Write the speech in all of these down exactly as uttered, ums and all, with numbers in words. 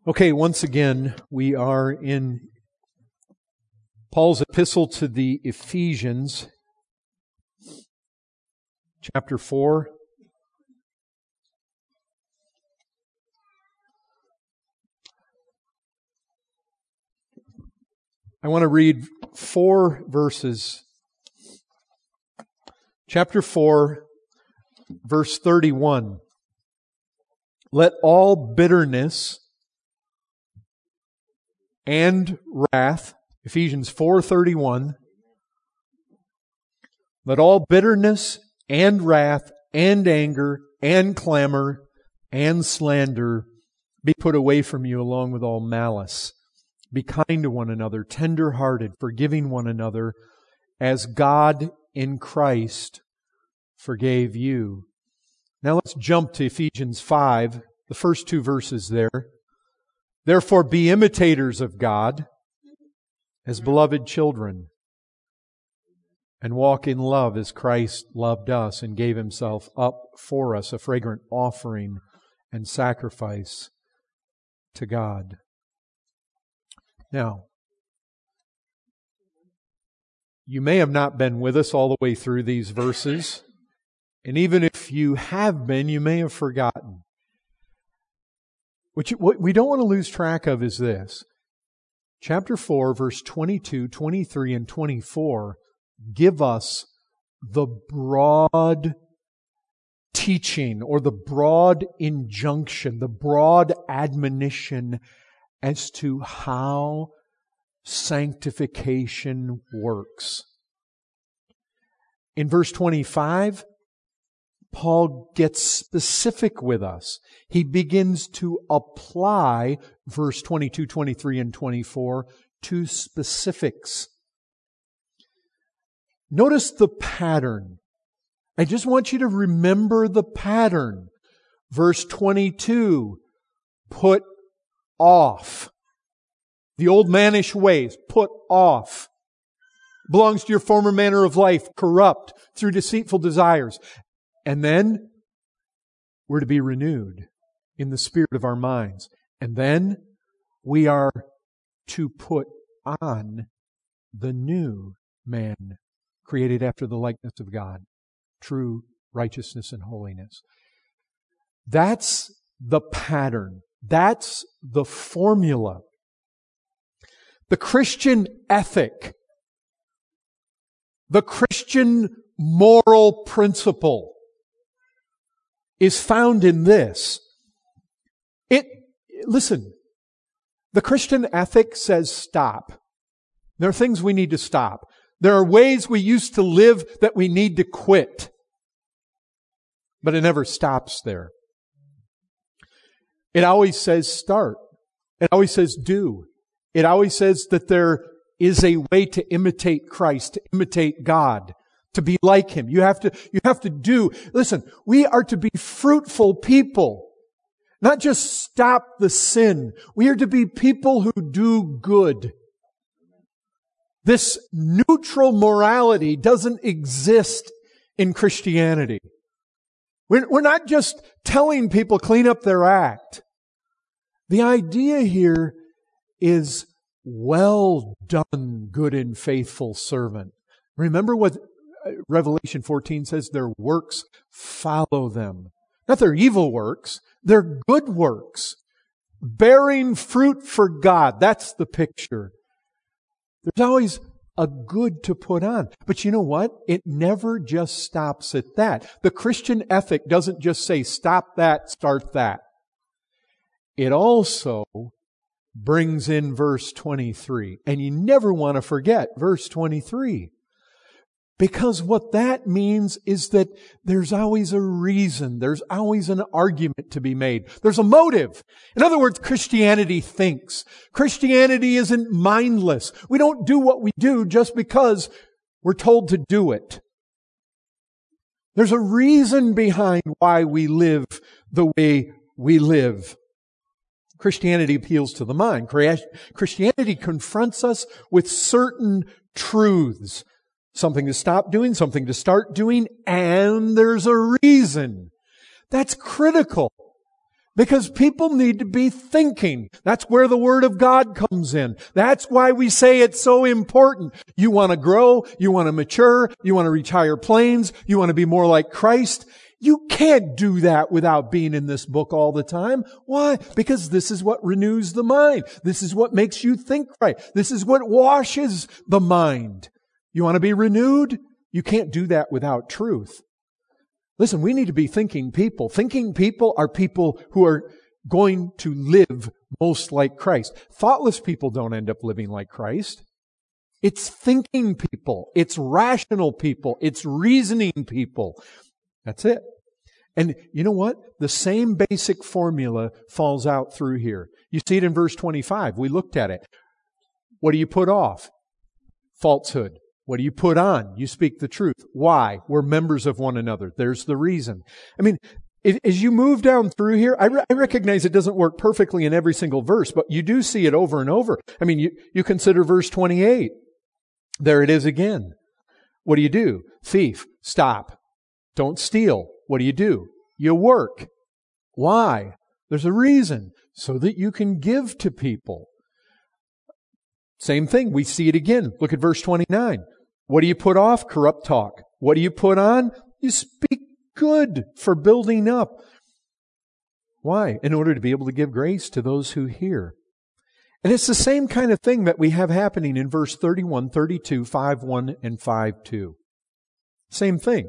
Okay, once again, we are in Paul's epistle to the Ephesians, chapter four. I want to read four verses. Chapter four, verse thirty-one. Let all bitterness and wrath, Ephesians four thirty-one, let all bitterness and wrath and anger and clamor and slander be put away from you along with all malice. Be kind to one another, tender-hearted, forgiving one another, as God in Christ forgave you. Now let's jump to Ephesians five, the first two verses there. Therefore be imitators of God as beloved children, and walk in love as Christ loved us and gave Himself up for us, a fragrant offering and sacrifice to God. Now, you may have not been with us all the way through these verses, and even if you have been, you may have forgotten. What, you, what we don't want to lose track of is this. Chapter four, verse twenty-two, twenty-three, and twenty-four give us the broad teaching or the broad injunction, the broad admonition as to how sanctification works. In verse twenty-five, Paul gets specific with us. He begins to apply verse twenty-two, twenty-three, and twenty-four to specifics. Notice the pattern. I just want you to remember the pattern. Verse twenty-two, put off. The old mannish ways, put off. Belongs to your former manner of life, corrupt through deceitful desires. And then we're to be renewed in the spirit of our minds. And then we are to put on the new man, created after the likeness of God, true righteousness and holiness. That's the pattern. That's the formula. The Christian ethic, the Christian moral principle is found in this. It, listen, the Christian ethic says stop. There are things we need to stop. There are ways we used to live that we need to quit. But it never stops there. It always says start. It always says do. It always says that there is a way to imitate Christ, to imitate God, to be like Him. You have to, you have to do. Listen, we are to be fruitful people. Not just stop the sin. We are to be people who do good. This neutral morality doesn't exist in Christianity. We're, we're not just telling people clean up their act. The idea here is well done, good and faithful servant. Remember what Revelation fourteen says, their works follow them. Not their evil works, their good works. Bearing fruit for God. That's the picture. There's always a good to put on. But you know what? It never just stops at that. The Christian ethic doesn't just say stop that, start that. It also brings in verse twenty-three. And you never want to forget verse twenty-three. Because what that means is that there's always a reason. There's always an argument to be made. There's a motive. In other words, Christianity thinks. Christianity isn't mindless. We don't do what we do just because we're told to do it. There's a reason behind why we live the way we live. Christianity appeals to the mind. Christianity confronts us with certain truths. Something to stop doing, something to start doing, and there's a reason. That's critical. Because people need to be thinking. That's where the Word of God comes in. That's why we say it's so important. You want to grow, you want to mature, you want to reach higher planes, you want to be more like Christ. You can't do that without being in this book all the time. Why? Because this is what renews the mind. This is what makes you think right. This is what washes the mind. You want to be renewed? You can't do that without truth. Listen, we need to be thinking people. Thinking people are people who are going to live most like Christ. Thoughtless people don't end up living like Christ. It's thinking people. It's rational people. It's reasoning people. That's it. And you know what? The same basic formula falls out through here. You see it in verse twenty-five. We looked at it. What do you put off? Falsehood. What do you put on? You speak the truth. Why? We're members of one another. There's the reason. I mean, as you move down through here, I, re- I recognize it doesn't work perfectly in every single verse, but you do see it over and over. I mean, you, you consider verse twenty-eight. There it is again. What do you do? Thief, stop. Don't steal. What do you do? You work. Why? There's a reason. So that you can give to people. Same thing. We see it again. Look at verse twenty-nine. What do you put off? Corrupt talk. What do you put on? You speak good for building up. Why? In order to be able to give grace to those who hear. And it's the same kind of thing that we have happening in verse thirty-one, thirty-two, five one, and five two. Same thing.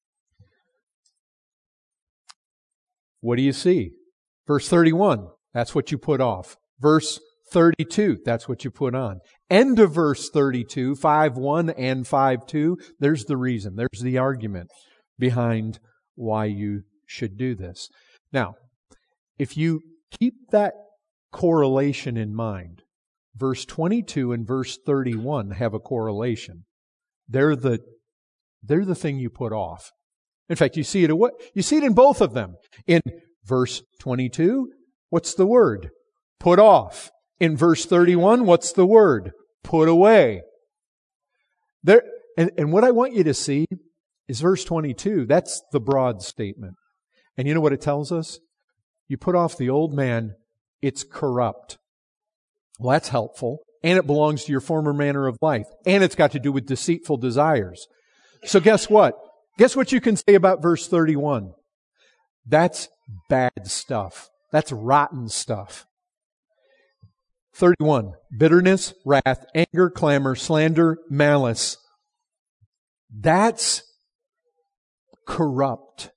What do you see? Verse thirty-one, that's what you put off. Verse thirty-two, that's what you put on. End of verse thirty-two, five one and five two, there's the reason. There's the argument behind why you should do this. Now, if you keep that correlation in mind, verse twenty-two and verse thirty-one have a correlation. They're the, they're the thing you put off. In fact, you see it, you see it in both of them. In verse twenty-two, what's the word? Put off. In verse thirty-one, what's the word? Put away. There, and, and what I want you to see is verse twenty-two. That's the broad statement. And you know what it tells us? You put off the old man, it's corrupt. Well, that's helpful. And it belongs to your former manner of life. And it's got to do with deceitful desires. So guess what? Guess what you can say about verse thirty-one? That's bad stuff. That's rotten stuff. thirty-one, bitterness, wrath, anger, clamor, slander, malice. That's corrupt.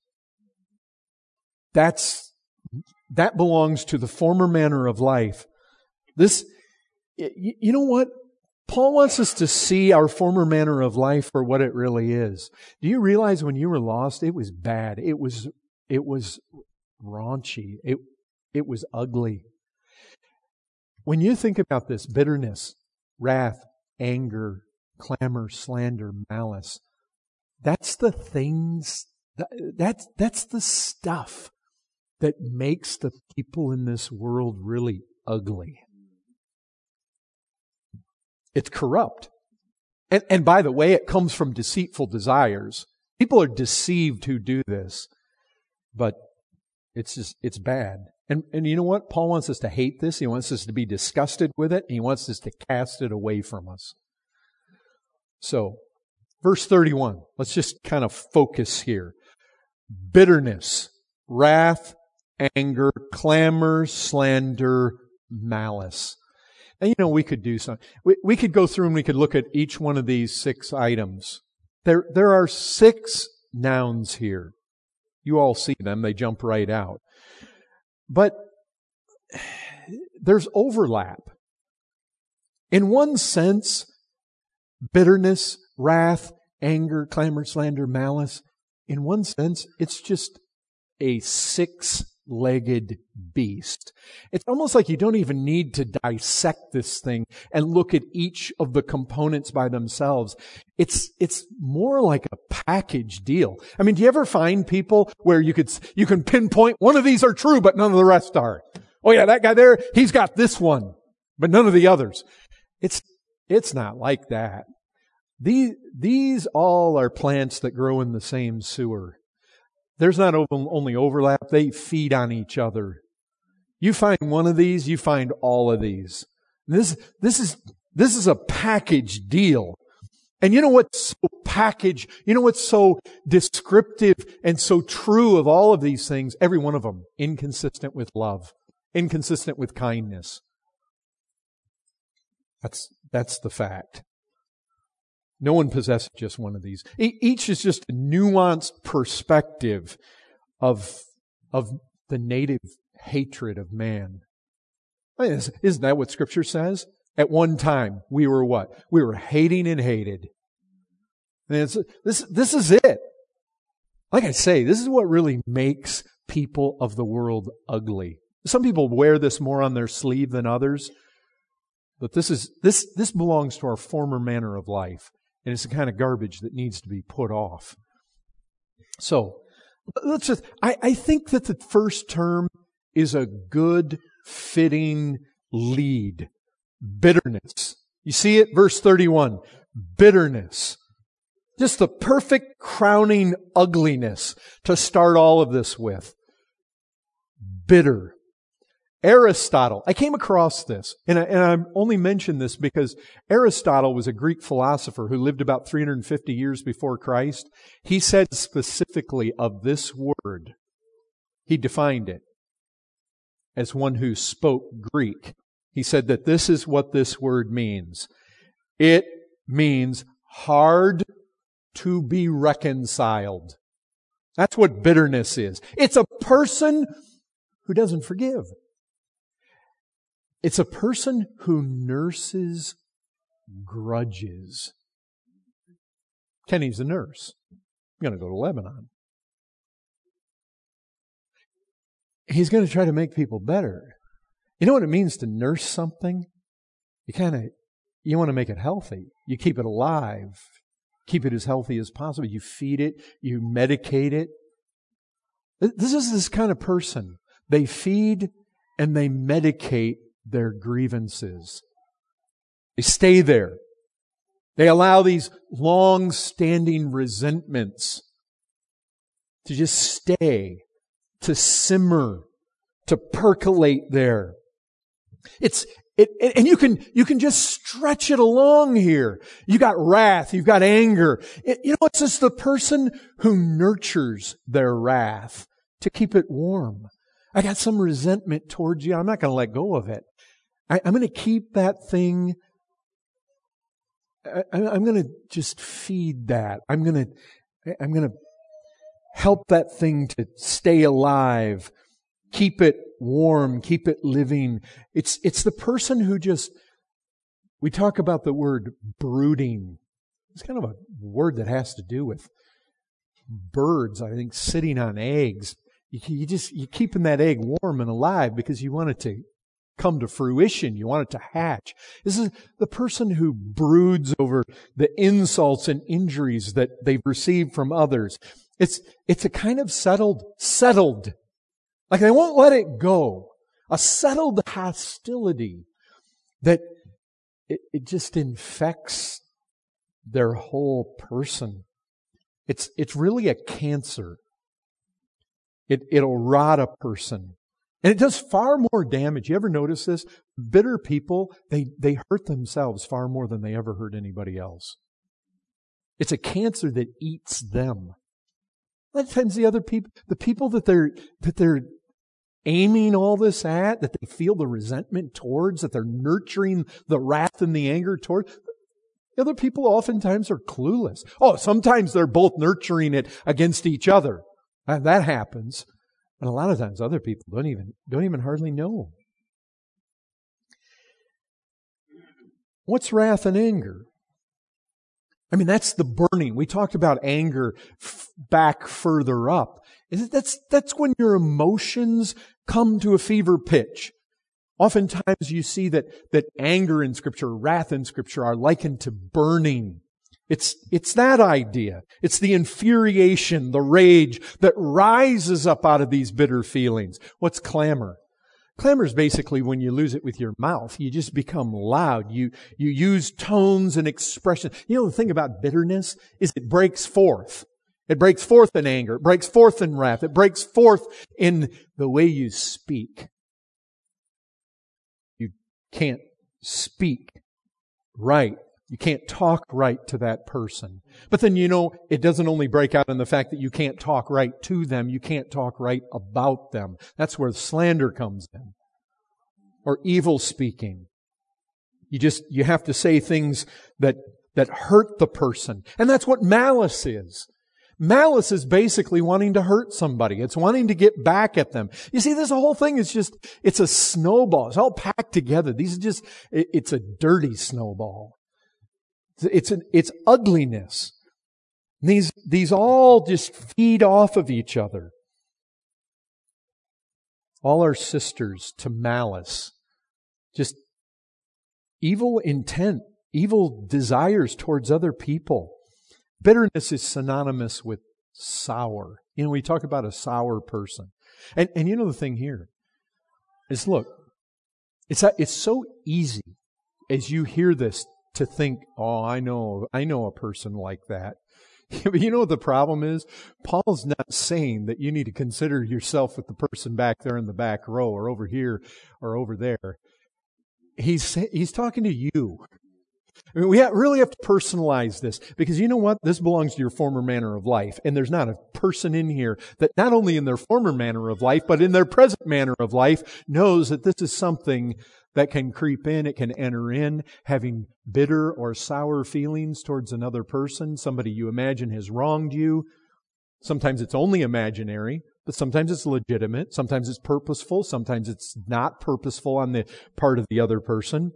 That's, that belongs to the former manner of life. This, you, you know what? Paul wants us to see our former manner of life for what it really is. Do you realize when you were lost, it was bad. It was, it was raunchy. It, it was ugly. When you think about this, bitterness, wrath, anger, clamor, slander, malice, that's the things, that, that's, that's the stuff that makes the people in this world really ugly. It's corrupt. And, and by the way, it comes from deceitful desires. People are deceived who do this. But it's just, it's bad. And, and you know what? Paul wants us to hate this. He wants us to be disgusted with it. And he wants us to cast it away from us. So, verse thirty-one. Let's just kind of focus here. Bitterness, wrath, anger, clamor, slander, malice. And you know, we could do something. We, we could go through and we could look at each one of these six items. There, there are six nouns here. You all see them. They jump right out. But there's overlap. In one sense, bitterness, wrath, anger, clamor, slander, malice, in one sense, it's just a six-legged beast. It's almost like you don't even need to dissect this thing and look at each of the components by themselves. It's, it's more like a package deal. I mean, do you ever find people where you could, you can pinpoint one of these are true, but none of the rest are? Oh yeah, that guy there, he's got this one, but none of the others. It's, it's not like that. These, these all are plants that grow in the same sewer. There's not only overlap, they feed on each other. You find one of these, you find all of these. This, this is, this is a package deal. And you know what's so packaged, you know what's so descriptive and so true of all of these things? Every one of them, inconsistent with love, inconsistent with kindness. That's, that's the fact. No one possesses just one of these. E- each is just a nuanced perspective of, of the native hatred of man. I mean, isn't that what Scripture says? At one time, we were what? We were hating and hated. And it's, this, this is it. Like I say, this is what really makes people of the world ugly. Some people wear this more on their sleeve than others. But this is, this, this belongs to our former manner of life. And it's the kind of garbage that needs to be put off. So, let's just, I, I think that the first term is a good, fitting lead. Bitterness. You see it? Verse thirty-one. Bitterness. Just the perfect crowning ugliness to start all of this with. Bitter. Aristotle. I came across this, and I, and I only mention this because Aristotle was a Greek philosopher who lived about three hundred fifty years before Christ. He said specifically of this word, he defined it as one who spoke Greek. He said that this is what this word means. It means hard to be reconciled. That's what bitterness is. It's a person who doesn't forgive. It's a person who nurses grudges. Kenny's a nurse. I'm going to go to Lebanon. He's going to try to make people better. You know what it means to nurse something? You kind of, you want to make it healthy. You keep it alive. Keep it as healthy as possible. You feed it. You medicate it. This is this kind of person. They feed and they medicate their grievances. They stay there. They allow these long-standing resentments to just stay, to simmer, to percolate there. It's it, and you can you can just stretch it along here. You got wrath, you've got anger. It, you know, it's just the person who nurtures their wrath to keep it warm. I got some resentment towards you. I'm not going to let go of it. I, I'm going to keep that thing. I, I'm going to just feed that. I'm going to, I'm going to help that thing to stay alive. Keep it warm. Keep it living. It's, it's the person who just, we talk about the word brooding. It's kind of a word that has to do with birds, I think, sitting on eggs. You, you just, you're keeping that egg warm and alive because you want it to come to fruition. You want it to hatch. This is the person who broods over the insults and injuries that they've received from others. It's, it's a kind of settled, settled. Like they won't let it go. A settled hostility that it, it just infects their whole person. It's, it's really a cancer. It, it'll rot a person. And it does far more damage. You ever notice this? Bitter people, they, they hurt themselves far more than they ever hurt anybody else. It's a cancer that eats them. A lot of times the other people, the people that they're, that they're aiming all this at, that they feel the resentment towards, that they're nurturing the wrath and the anger toward, the other people oftentimes are clueless. Oh, sometimes they're both nurturing it against each other. And that happens. But a lot of times other people don't even, don't even hardly know. What's wrath and anger? I mean, that's the burning. We talked about anger f- back further up. Is it, that's, that's when your emotions come to a fever pitch. Oftentimes you see that, that anger in Scripture, wrath in Scripture are likened to burning. It's, it's that idea. It's the infuriation, the rage that rises up out of these bitter feelings. What's clamor? Clamor is basically when you lose it with your mouth. You just become loud. You, you use tones and expressions. You know, the thing about bitterness is it breaks forth. It breaks forth in anger. It breaks forth in wrath. It breaks forth in the way you speak. can't speak right. You can't talk right to that person. But then, you know, it doesn't only break out in the fact that you can't talk right to them, you can't talk right about them. That's where slander comes in. Or evil speaking. You just, you have to say things that, that hurt the person. And that's what malice is. Malice is basically wanting to hurt somebody. It's wanting to get back at them. You see, this whole thing is just, it's a snowball. It's all packed together. These are just, it, it's a dirty snowball. It's an, it's ugliness. These, these all just feed off of each other. All are sisters to malice. Just evil intent, evil desires towards other people. Bitterness is synonymous with sour. You know, we talk about a sour person. And, and you know the thing here is, look, it's, it's so easy as you hear this to think, oh, I know, I know a person like that. But you know what the problem is? Paul's not saying that you need to consider yourself with the person back there in the back row or over here or over there. He's, he's talking to you. I mean, we have, really have to personalize this, because you know what? This belongs to your former manner of life. And there's not a person in here that not only in their former manner of life, but in their present manner of life knows that this is something that can creep in, it can enter in, having bitter or sour feelings towards another person, somebody you imagine has wronged you. Sometimes it's only imaginary, but sometimes it's legitimate. Sometimes it's purposeful. Sometimes it's not purposeful on the part of the other person.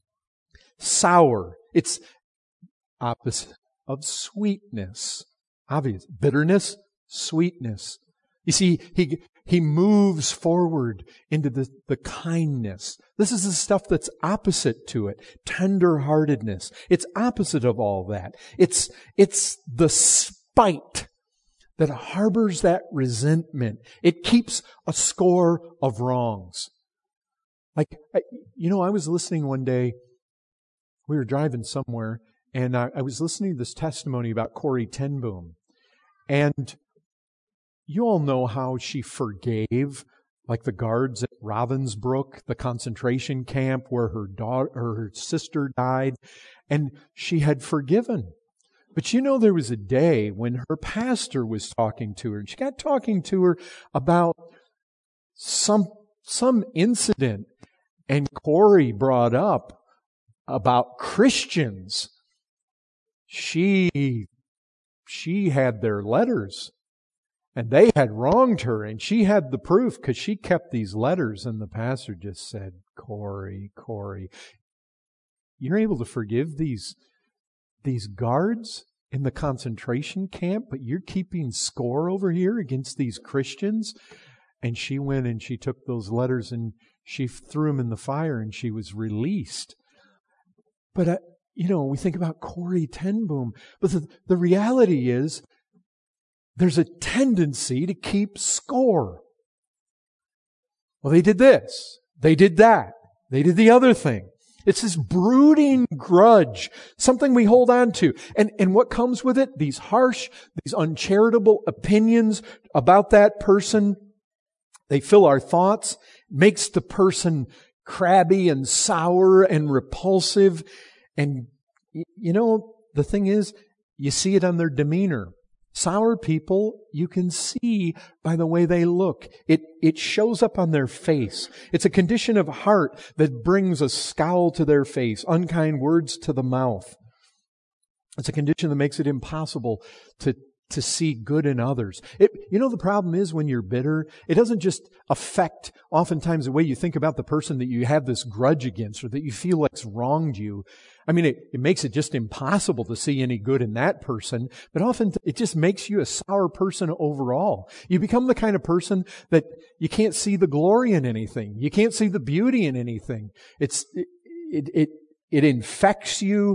Sour. It's opposite of sweetness. Obvious. Bitterness, sweetness. You see, he he moves forward into the, the kindness. This is the stuff that's opposite to it. Tender-heartedness. It's opposite of all that. It's, it's the spite that harbors that resentment. It keeps a score of wrongs. Like, you know, I was listening one day, we were driving somewhere, and I, I was listening to this testimony about Corrie ten Boom. And you all know how she forgave, like the guards at Ravensbrück, the concentration camp where her daughter, her sister died, and she had forgiven. But you know, there was a day when her pastor was talking to her, and she got talking to her about some some incident, and Corrie brought up about Christians. She she had their letters. And they had wronged her, and she had the proof because she kept these letters. And the pastor just said, Corrie, Corrie, you're able to forgive these, these guards in the concentration camp, but you're keeping score over here against these Christians? And she went and she took those letters and she threw them in the fire, and she was released. But, uh, you know, we think about Corrie ten Boom, but the, the reality is, there's a tendency to keep score. Well, they did this. They did that. They did the other thing. It's this brooding grudge, something we hold on to. And, and what comes with it? These harsh, these uncharitable opinions about that person. They fill our thoughts, makes the person crabby and sour and repulsive. And, you know, the thing is, you see it on their demeanor. Sour people, you can see by the way they look. It, it shows up on their face. It's a condition of heart that brings a scowl to their face, unkind words to the mouth. It's a condition that makes it impossible to, to see good in others. It, you know, the problem is when you're bitter, it doesn't just affect oftentimes the way you think about the person that you have this grudge against or that you feel like's wronged you. I mean, it, it makes it just impossible to see any good in that person, but often it just makes you a sour person overall. You become the kind of person that you can't see the glory in anything. You can't see the beauty in anything. It's, it, it, it, it infects you.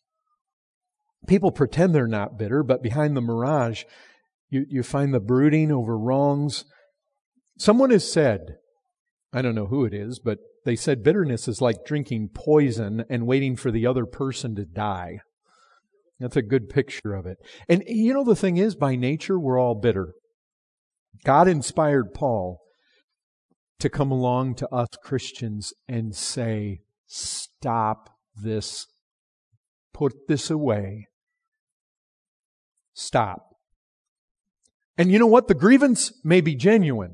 People pretend they're not bitter, but behind the mirage, you, you find the brooding over wrongs. Someone has said, I don't know who it is, but they said bitterness is like drinking poison and waiting for the other person to die. That's a good picture of it. And you know, the thing is, by nature, we're all bitter. God inspired Paul to come along to us Christians and say, stop this. Put this away. Stop. And you know what? The grievance may be genuine.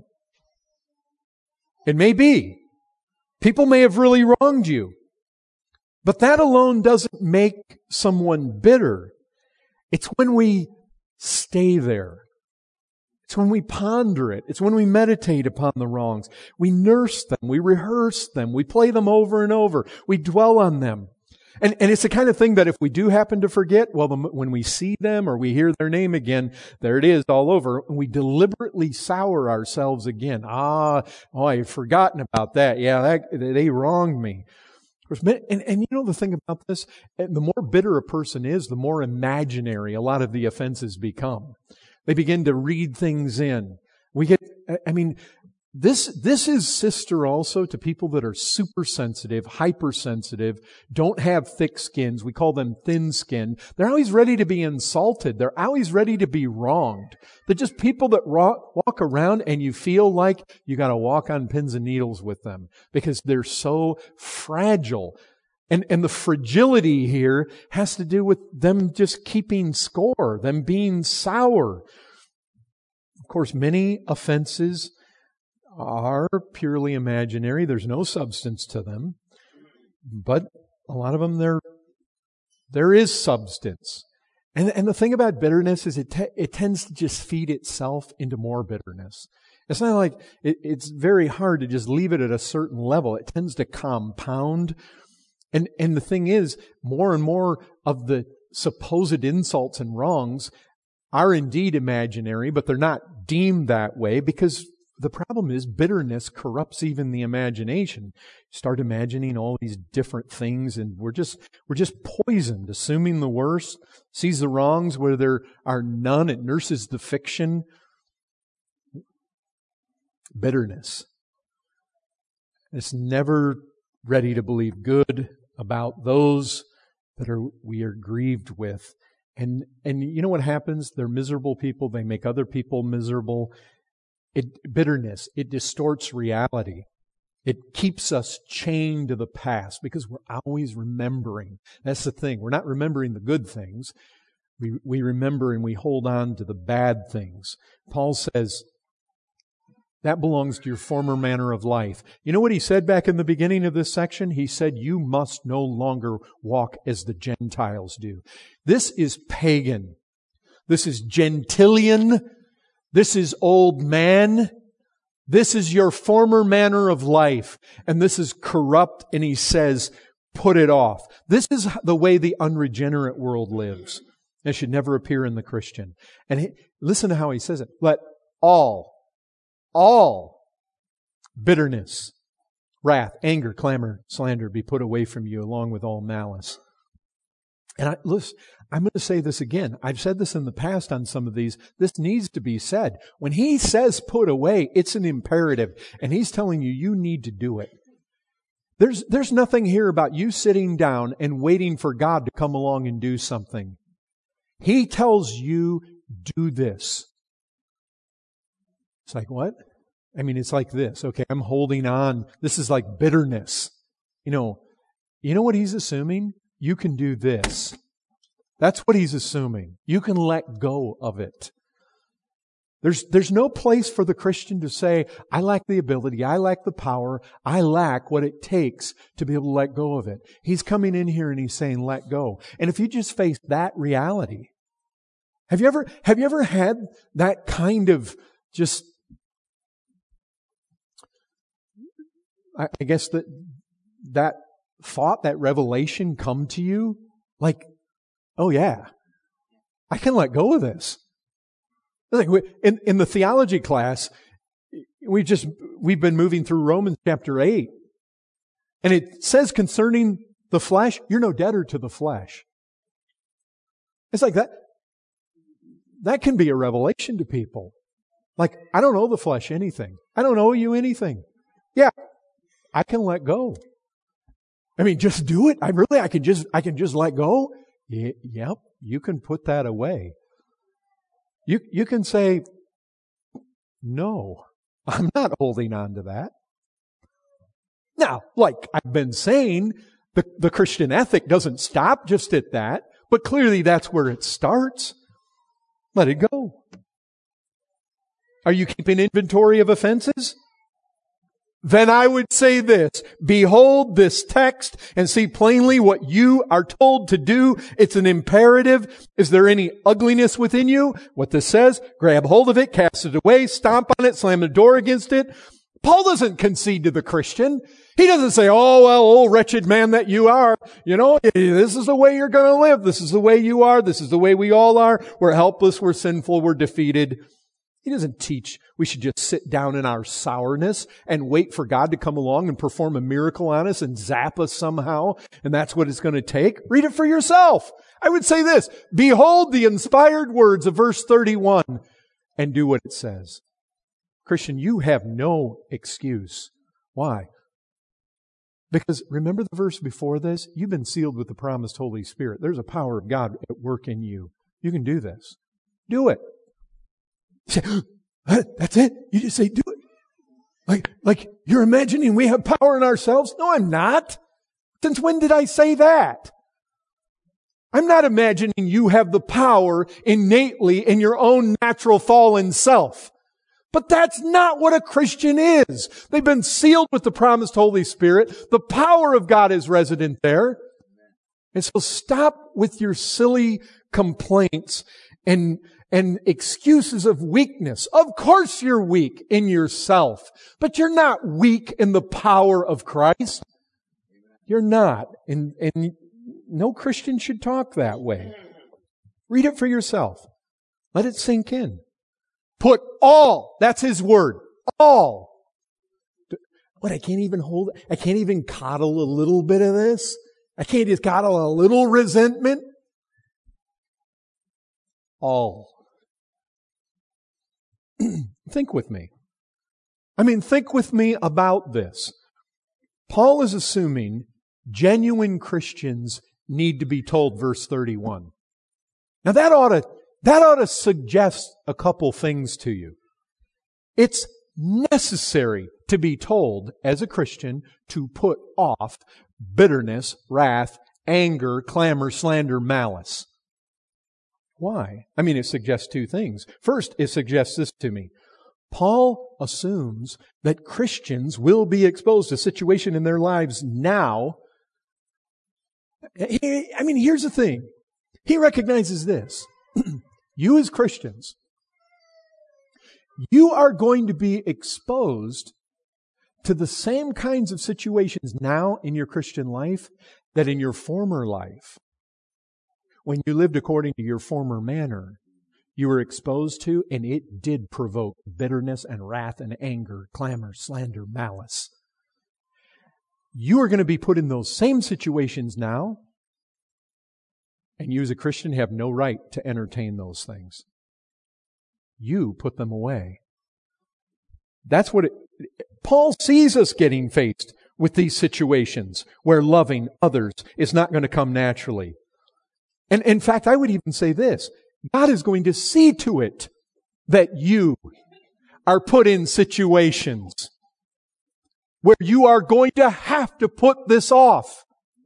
It may be. People may have really wronged you. But that alone doesn't make someone bitter. It's when we stay there. It's when we ponder it. It's when we meditate upon the wrongs. We nurse them. We rehearse them. We play them over and over. We dwell on them. And, and it's the kind of thing that if we do happen to forget, well, the, when we see them or we hear their name again, there it is all over. And we deliberately sour ourselves again. Ah, oh, I've forgotten about that. Yeah, that, they wronged me. And, and you know the thing about this? The more bitter a person is, the more imaginary a lot of the offenses become. They begin to read things in. We get, I mean, this, this is sister also to people that are super sensitive, hypersensitive, don't have thick skins. We call them thin skinned. They're always ready to be insulted. They're always ready to be wronged. They're just people that walk around and you feel like you got to walk on pins and needles with them because they're so fragile. And, and the fragility here has to do with them just keeping score, them being sour. Of course, many offenses are purely imaginary. There's no substance to them. But a lot of them, there, there is substance. And, and the thing about bitterness is it, te- it tends to just feed itself into more bitterness. It's not like it, it's very hard to just leave it at a certain level. It tends to compound. And, and the thing is, more and more of the supposed insults and wrongs are indeed imaginary, but they're not deemed that way because the problem is bitterness corrupts even the imagination. Start imagining all these different things and we're just, we're just poisoned, assuming the worst, sees the wrongs where there are none. It nurses the fiction. Bitterness. It's never ready to believe good about those that are we are grieved with. And and you know what happens? They're miserable people. They make other people miserable. It, bitterness, it distorts reality. It keeps us chained to the past because we're always remembering. That's the thing. We're not remembering the good things. We, we remember and we hold on to the bad things. Paul says, that belongs to your former manner of life. You know what he said back in the beginning of this section? He said, you must no longer walk as the Gentiles do. This is pagan. This is Gentilian. This is old man. This is your former manner of life. And this is corrupt. And he says, put it off. This is the way the unregenerate world lives. It should never appear in the Christian. And he, listen to how he says it. Let all All bitterness, wrath, anger, clamor, slander be put away from you along with all malice. And I, listen, I'm going to say this again. I've said this in the past on some of these. This needs to be said. When he says put away, it's an imperative. And he's telling you, you need to do it. There's, there's nothing here about you sitting down and waiting for God to come along and do something. He tells you, do this. It's like, what? I mean, it's like this. Okay, I'm holding on. This is like bitterness. You know, you know what he's assuming? You can do this. That's what he's assuming. You can let go of it. There's, there's no place for the Christian to say, I lack the ability, I lack the power, I lack what it takes to be able to let go of it. He's coming in here and he's saying, let go. And if you just face that reality, have you ever, have you ever had that kind of just, I, I guess that, that thought, that revelation come to you? Like, oh yeah, I can let go of this. Like in, in the theology class, we just, we've been moving through Romans chapter eight. And it says concerning the flesh, you're no debtor to the flesh. It's like that, that can be a revelation to people. Like, I don't owe the flesh anything. I don't owe you anything. Yeah, I can let go. I mean, just do it. I really, I can just, I can just let go. Y- yep, you can put that away. You, you can say, no, I'm not holding on to that. Now, like I've been saying, the, the Christian ethic doesn't stop just at that, but clearly that's where it starts. Let it go. Are you keeping inventory of offenses? Then I would say this, behold this text and see plainly what you are told to do. It's an imperative. Is there any ugliness within you? What this says, grab hold of it, cast it away, stomp on it, slam the door against it. Paul doesn't concede to the Christian. He doesn't say, oh, well, oh, wretched man that you are. You know, this is the way you're going to live. This is the way you are. This is the way we all are. We're helpless. We're sinful. We're defeated. He doesn't teach we should just sit down in our sourness and wait for God to come along and perform a miracle on us and zap us somehow, and that's what it's going to take. Read it for yourself. I would say this, behold the inspired words of verse thirty-one and do what it says. Christian, you have no excuse. Why? Because remember the verse before this? You've been sealed with the promised Holy Spirit. There's a power of God at work in you. You can do this. Do it. You say, that's it? You just say, do it. Like, like you're imagining we have power in ourselves? No, I'm not. Since when did I say that? I'm not imagining you have the power innately in your own natural fallen self. But that's not what a Christian is. They've been sealed with the promised Holy Spirit. The power of God is resident there. And so stop with your silly complaints and and excuses of weakness. Of course you're weak in yourself, but you're not weak in the power of Christ. You're not. And, and no Christian should talk that way. Read it for yourself. Let it sink in. Put all, that's His word, all. What, I can't even hold, I can't even coddle a little bit of this? I can't just coddle a little resentment? All. Think with me. I mean, think with me about this. Paul is assuming genuine Christians need to be told verse thirty-one. Now that ought to, that ought to suggest a couple things to you. It's necessary to be told as a Christian to put off bitterness, wrath, anger, clamor, slander, malice. Why? I mean, it suggests two things. First, it suggests this to me. Paul assumes that Christians will be exposed to a situation in their lives now. I mean, here's the thing. He recognizes this. You as Christians, you are going to be exposed to the same kinds of situations now in your Christian life that in your former life. When you lived according to your former manner, you were exposed to, and it did provoke bitterness and wrath and anger, clamor, slander, malice. You are going to be put in those same situations now, and you as a Christian have no right to entertain those things. You put them away. That's what it, Paul sees us getting faced with these situations where loving others is not going to come naturally. And in fact, I would even say this. God is going to see to it that you are put in situations where you are going to have to put this off.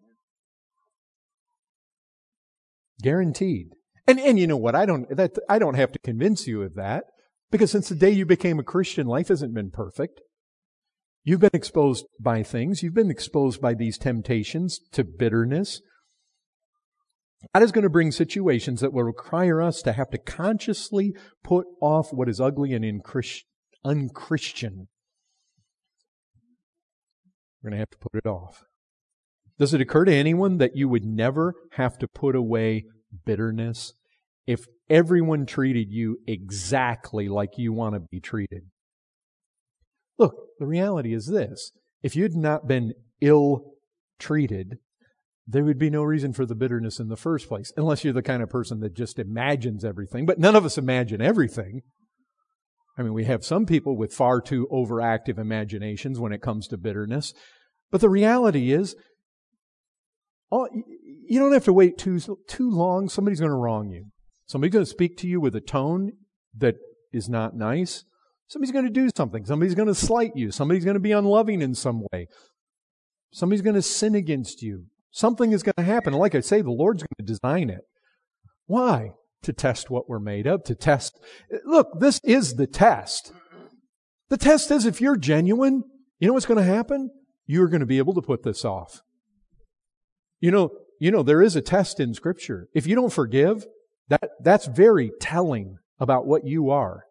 Guaranteed. And and you know what? I don't that I don't have to convince you of that, because since the day you became a Christian, life hasn't been perfect. You've been exposed by things. You've been exposed by these temptations to bitterness. God is going to bring situations that will require us to have to consciously put off what is ugly and unchristian. We're going to have to put it off. Does it occur to anyone that you would never have to put away bitterness if everyone treated you exactly like you want to be treated? Look, the reality is this. If you'd not been ill-treated, there would be no reason for the bitterness in the first place, unless you're the kind of person that just imagines everything. But none of us imagine everything. I mean, we have some people with far too overactive imaginations when it comes to bitterness. But the reality is, oh, you don't have to wait too, too long. Somebody's going to wrong you. Somebody's going to speak to you with a tone that is not nice. Somebody's going to do something. Somebody's going to slight you. Somebody's going to be unloving in some way. Somebody's going to sin against you. Something is going to happen. Like I say, the Lord's going to design it. Why? To test what we're made of, to test. Look, this is the test. The test is if you're genuine, you know what's going to happen? You're going to be able to put this off. You know, you know, there is a test in Scripture. If you don't forgive, that, that's very telling about what you are.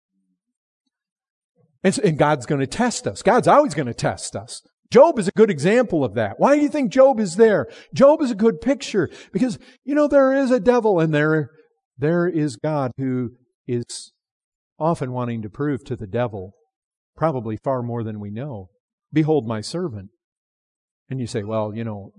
And, so, and God's going to test us. God's always going to test us. Job is a good example of that. Why do you think Job is there? Job is a good picture because, you know, there is a devil and there, there is God who is often wanting to prove to the devil, probably far more than we know, behold my servant. And you say, well, you know,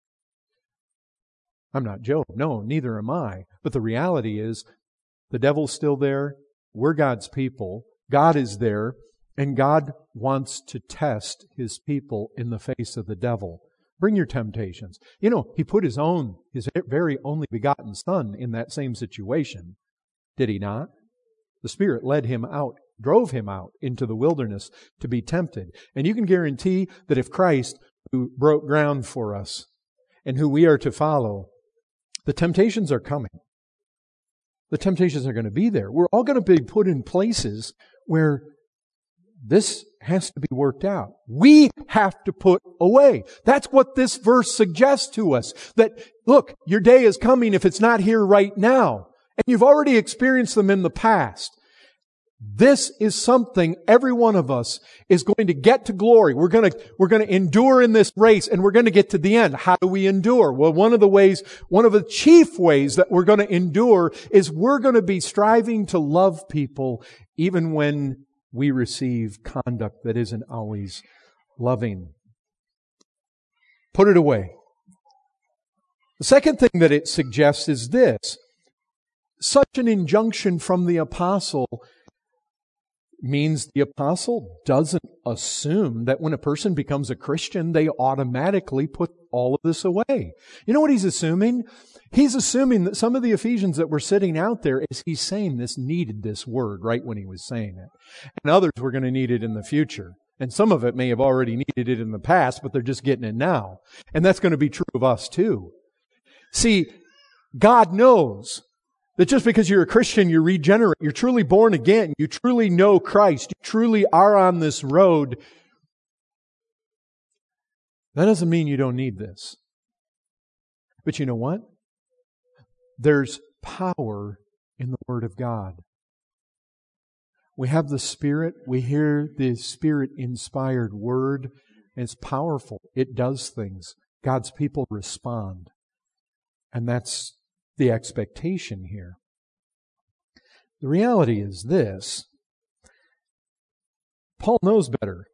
I'm not Job. No, neither am I. But the reality is the devil's still there. We're God's people. God is there. And God wants to test His people in the face of the devil. Bring your temptations. You know, He put His own, His very only begotten Son in that same situation. Did He not? The Spirit led Him out, drove Him out into the wilderness to be tempted. And you can guarantee that if Christ, who broke ground for us and who we are to follow, the temptations are coming. The temptations are going to be there. We're all going to be put in places where this has to be worked out. We have to put away. That's what this verse suggests to us. That, look, your day is coming if it's not here right now. And you've already experienced them in the past. This is something every one of us is going to get to glory. We're going to, we're going to endure in this race and we're going to get to the end. How do we endure? Well, one of the ways, one of the chief ways that we're going to endure is we're going to be striving to love people even when we receive conduct that isn't always loving. Put it away. The second thing that it suggests is this. Such an injunction from the apostle means the apostle doesn't assume that when a person becomes a Christian, they automatically put all of this away. You know what he's assuming? He's assuming that some of the Ephesians that were sitting out there, is he's saying this, needed this word right when he was saying it. And others were going to need it in the future. And some of it may have already needed it in the past, but they're just getting it now. And that's going to be true of us too. See, God knows that just because you're a Christian, you're regenerate, you're truly born again, you truly know Christ, you truly are on this road, that doesn't mean you don't need this. But you know what? There's power in the Word of God. We have the Spirit, we hear the Spirit-inspired Word, and it's powerful. It does things. God's people respond. And that's the expectation here. The reality is this. Paul knows better.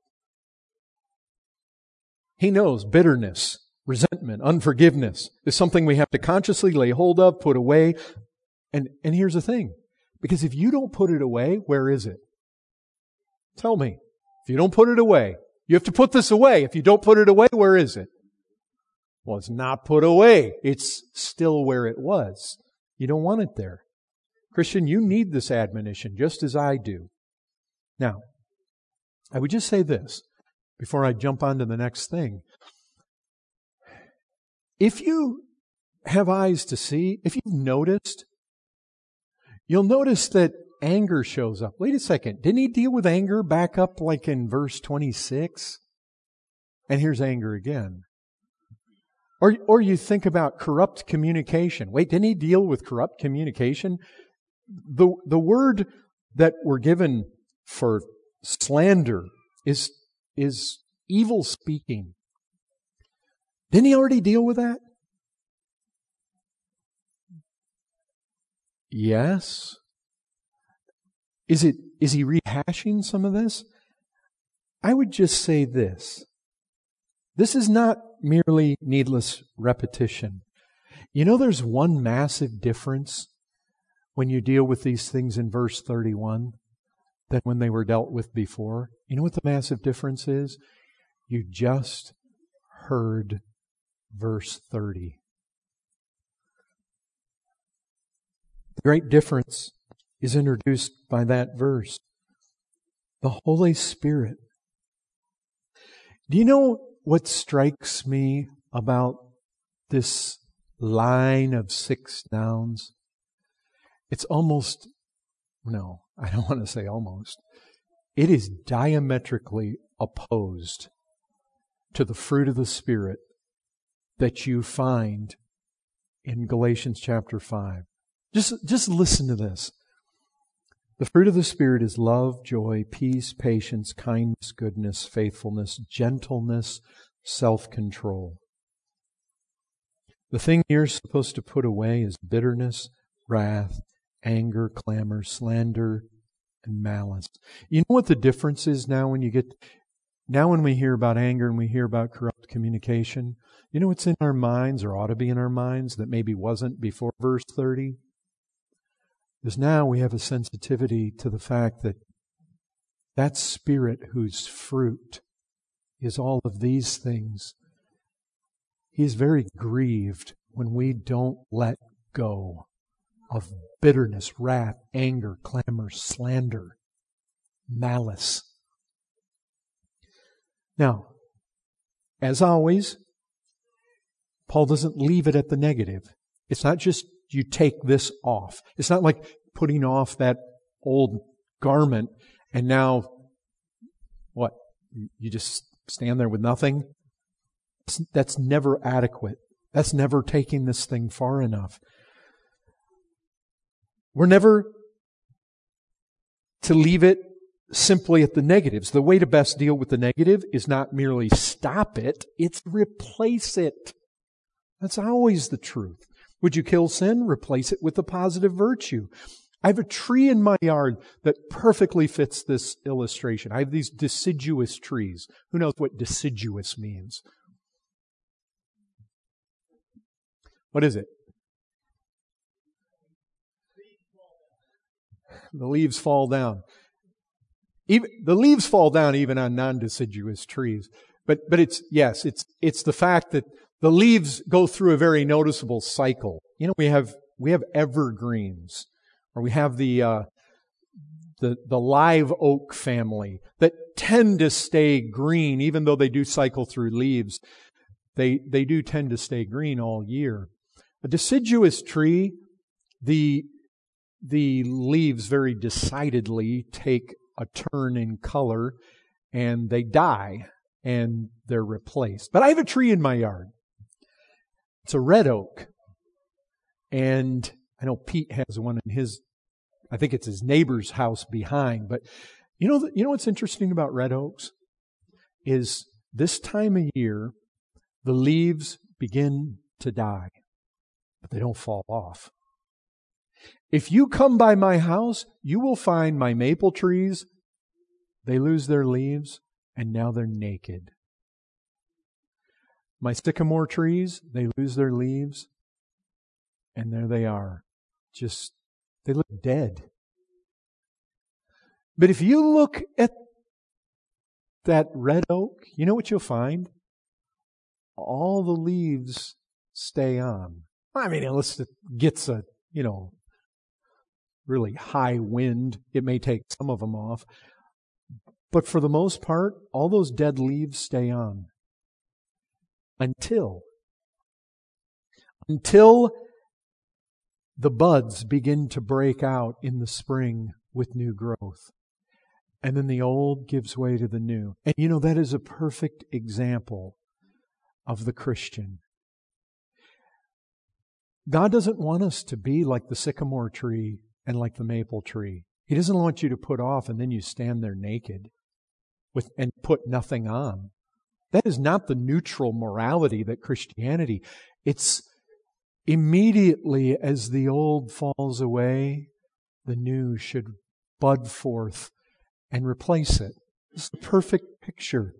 He knows bitterness, resentment, unforgiveness is something we have to consciously lay hold of, put away. And, and here's the thing. Because if you don't put it away, where is it? Tell me. If you don't put it away, you have to put this away. If you don't put it away, where is it? Well, it's not put away. It's still where it was. You don't want it there. Christian, you need this admonition just as I do. Now, I would just say this before I jump on to the next thing. If you have eyes to see, if you've noticed, you'll notice that anger shows up. Wait a second. Didn't he deal with anger back up like in verse twenty-six? And here's anger again. Or, or you think about corrupt communication. Wait, didn't he deal with corrupt communication? The, the word that we're given for slander is, is evil speaking. Didn't he already deal with that? Yes. Is it, is he rehashing some of this? I would just say this. This is not merely needless repetition. You know, there's one massive difference when you deal with these things in verse thirty-one than when they were dealt with before. You know what the massive difference is? You just heard verse thirty. The great difference is introduced by that verse. The Holy Spirit. Do you know what strikes me about this line of six nouns? It's almost, no, I don't want to say almost. It is diametrically opposed to the fruit of the Spirit that you find in Galatians chapter five. Just, just listen to this. The fruit of the Spirit is love, joy, peace, patience, kindness, goodness, faithfulness, gentleness, self-control. The thing you're supposed to put away is bitterness, wrath, anger, clamor, slander, and malice. You know what the difference is now when you get, now when we hear about anger and we hear about corrupt communication? You know what's in our minds, or ought to be in our minds, that maybe wasn't before verse thirty? Because now we have a sensitivity to the fact that that Spirit whose fruit is all of these things, He is very grieved when we don't let go of bitterness, wrath, anger, clamor, slander, malice. Now, as always, Paul doesn't leave it at the negative. It's not just you take this off. It's not like putting off that old garment and now, what? You just stand there with nothing? That's never adequate. That's never taking this thing far enough. We're never to leave it simply at the negatives. The way to best deal with the negative is not merely stop it, it's replace it. That's always the truth. Would you kill sin? Replace it with a positive virtue. I have a tree in my yard that perfectly fits this illustration. I have these deciduous trees. Who knows what deciduous means? What is it? The leaves fall down. Even, the leaves fall down even on non-deciduous trees. But but it's yes, it's it's the fact that the leaves go through a very noticeable cycle. You know, we have we have evergreens, or we have the uh, the the live oak family that tend to stay green, even though they do cycle through leaves. They they do tend to stay green all year. A deciduous tree, the the leaves very decidedly take a turn in color, and they die, and they're replaced. But I have a tree in my yard. It's a red oak. And I know Pete has one in his, I think it's his neighbor's house behind. But you know, you know what's interesting about red oaks? Is this time of year, the leaves begin to die, but they don't fall off. If you come by my house, you will find my maple trees, they lose their leaves, and now they're naked. My sycamore trees, they lose their leaves, and there they are. Just, they look dead. But if you look at that red oak, you know what you'll find? All the leaves stay on. I mean, unless it gets a, you know, really high wind, it may take some of them off. But for the most part, all those dead leaves stay on. Until, until the buds begin to break out in the spring with new growth. And then the old gives way to the new. And you know, that is a perfect example of the Christian. God doesn't want us to be like the sycamore tree and like the maple tree. He doesn't want you to put off and then you stand there naked with and put nothing on. That is not the neutral morality that Christianity. It's immediately as the old falls away, the new should bud forth and replace it. It's the perfect picture.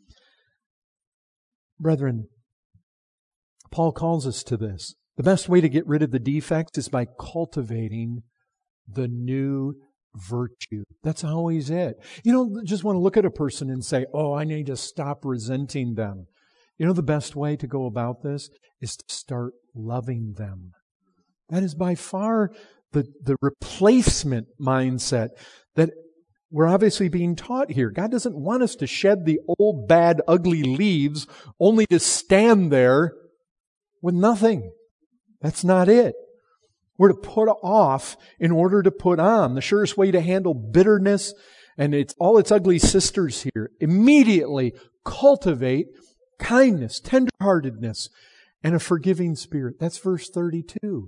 Brethren, Paul calls us to this. The best way to get rid of the defects is by cultivating the new virtue. That's always it. You don't just want to look at a person and say, oh, I need to stop resenting them. You know, the best way to go about this is to start loving them. That is by far the, the replacement mindset that we're obviously being taught here. God doesn't want us to shed the old, bad, ugly leaves only to stand there with nothing. That's not it. We're to put off in order to put on. The surest way to handle bitterness and it's all its ugly sisters here. Immediately cultivate kindness, tenderheartedness, and a forgiving spirit. That's verse thirty-two.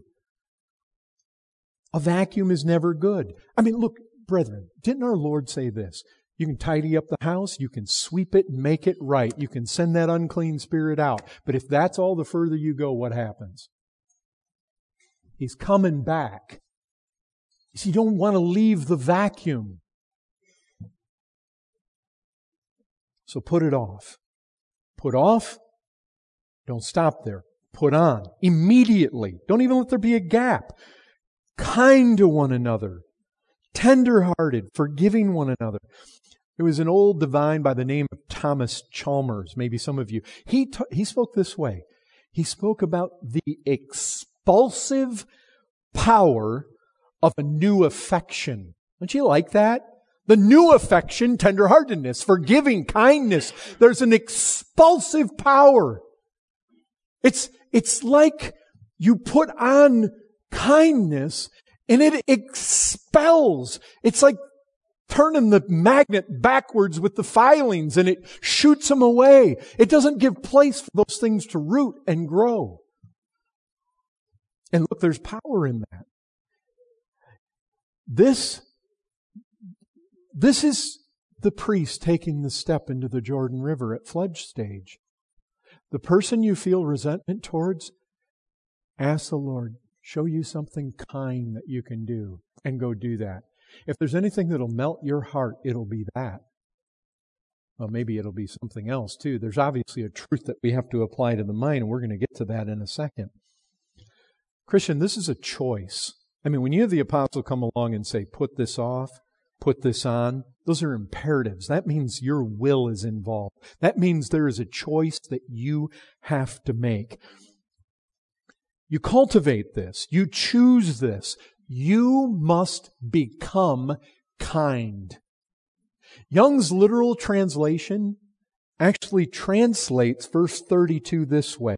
A vacuum is never good. I mean, look, brethren, didn't our Lord say this? You can tidy up the house, you can sweep it and make it right. You can send that unclean spirit out. But if that's all the further you go, what happens? He's coming back. You see, you don't want to leave the vacuum. So put it off. Put off. Don't stop there. Put on. Immediately. Don't even let there be a gap. Kind to one another. Tender-hearted. Forgiving one another. There was an old divine by the name of Thomas Chalmers. Maybe some of you. He, t- he spoke this way. He spoke about the expulsive power of a new affection. Don't you like that? The new affection, tenderheartedness, forgiving, kindness. There's an expulsive power. It's, it's like you put on kindness and it expels. It's like turning the magnet backwards with the filings and it shoots them away. It doesn't give place for those things to root and grow. And look, there's power in that. This This is the priest taking the step into the Jordan River at flood stage. The person you feel resentment towards, ask the Lord, show you something kind that you can do, and go do that. If there's anything that'll melt your heart, it'll be that. Well, maybe it'll be something else too. There's obviously a truth that we have to apply to the mind, and we're going to get to that in a second. Christian, this is a choice. I mean, when you have the apostle come along and say, put this off, put this on, those are imperatives. That means your will is involved. That means there is a choice that you have to make. You cultivate this. You choose this. You must become kind. Young's literal translation actually translates verse thirty-two this way.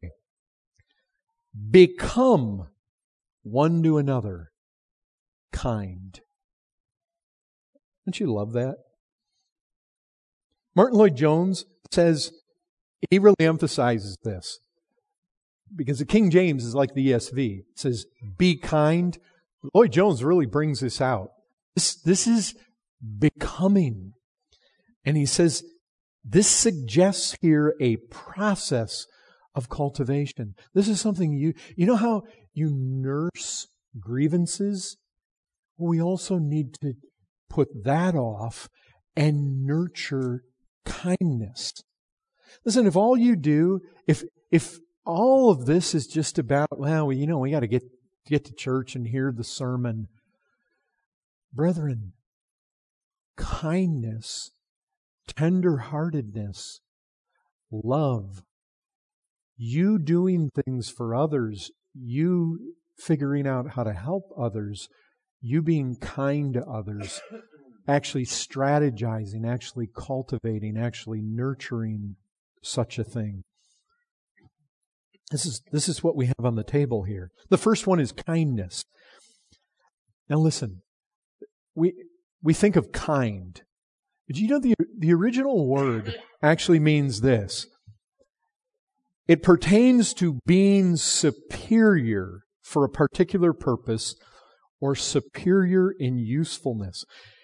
Become one to another kind. Don't you love that? Martin Lloyd-Jones says, he really emphasizes this, because the King James is like the E S V. It says, be kind. Lloyd-Jones really brings this out. This, this is becoming. And he says, this suggests here a process of cultivation. This is something you, you know how you nurse grievances? Well, we also need to put that off and nurture kindness. Listen, if all you do, if if all of this is just about, well, you know, we got to get get to church and hear the sermon. Brethren, kindness, tenderheartedness, love, you doing things for others, you figuring out how to help others, you being kind to others, actually strategizing, actually cultivating, actually nurturing such a thing. This is, this is what we have on the table here. The first one is kindness. Now listen, we, we think of kind. But you know the, the original word actually means this. It pertains to being superior for a particular purpose or superior in usefulness.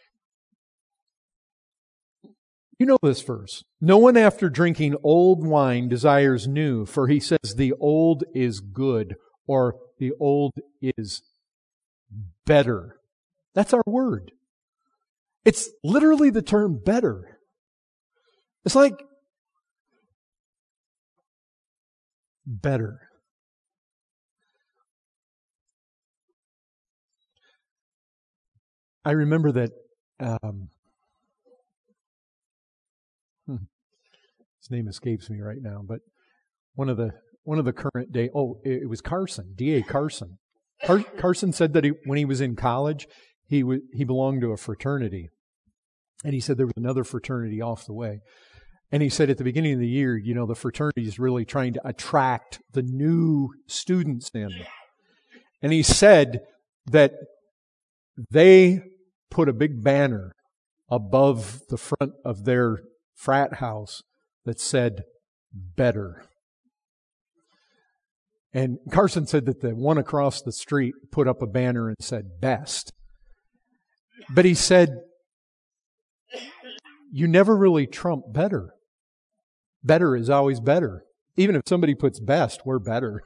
You know this verse. No one after drinking old wine desires new, for he says the old is good, or the old is better. That's our word. It's literally the term better. It's like better. I remember that um, his name escapes me right now, but one of the one of the current day, oh, it was Carson, D A Carson. Car- Carson said that he, when he was in college, he w- he belonged to a fraternity, And he said there was another fraternity off the way. And he said at the beginning of the year, you know, the fraternity is really trying to attract the new students in. And he said that they put a big banner above the front of their frat house that said, better. And Carson said that the one across the street put up a banner and said, best. But he said, you never really trump better. Better is always better. Even if somebody puts best, we're better.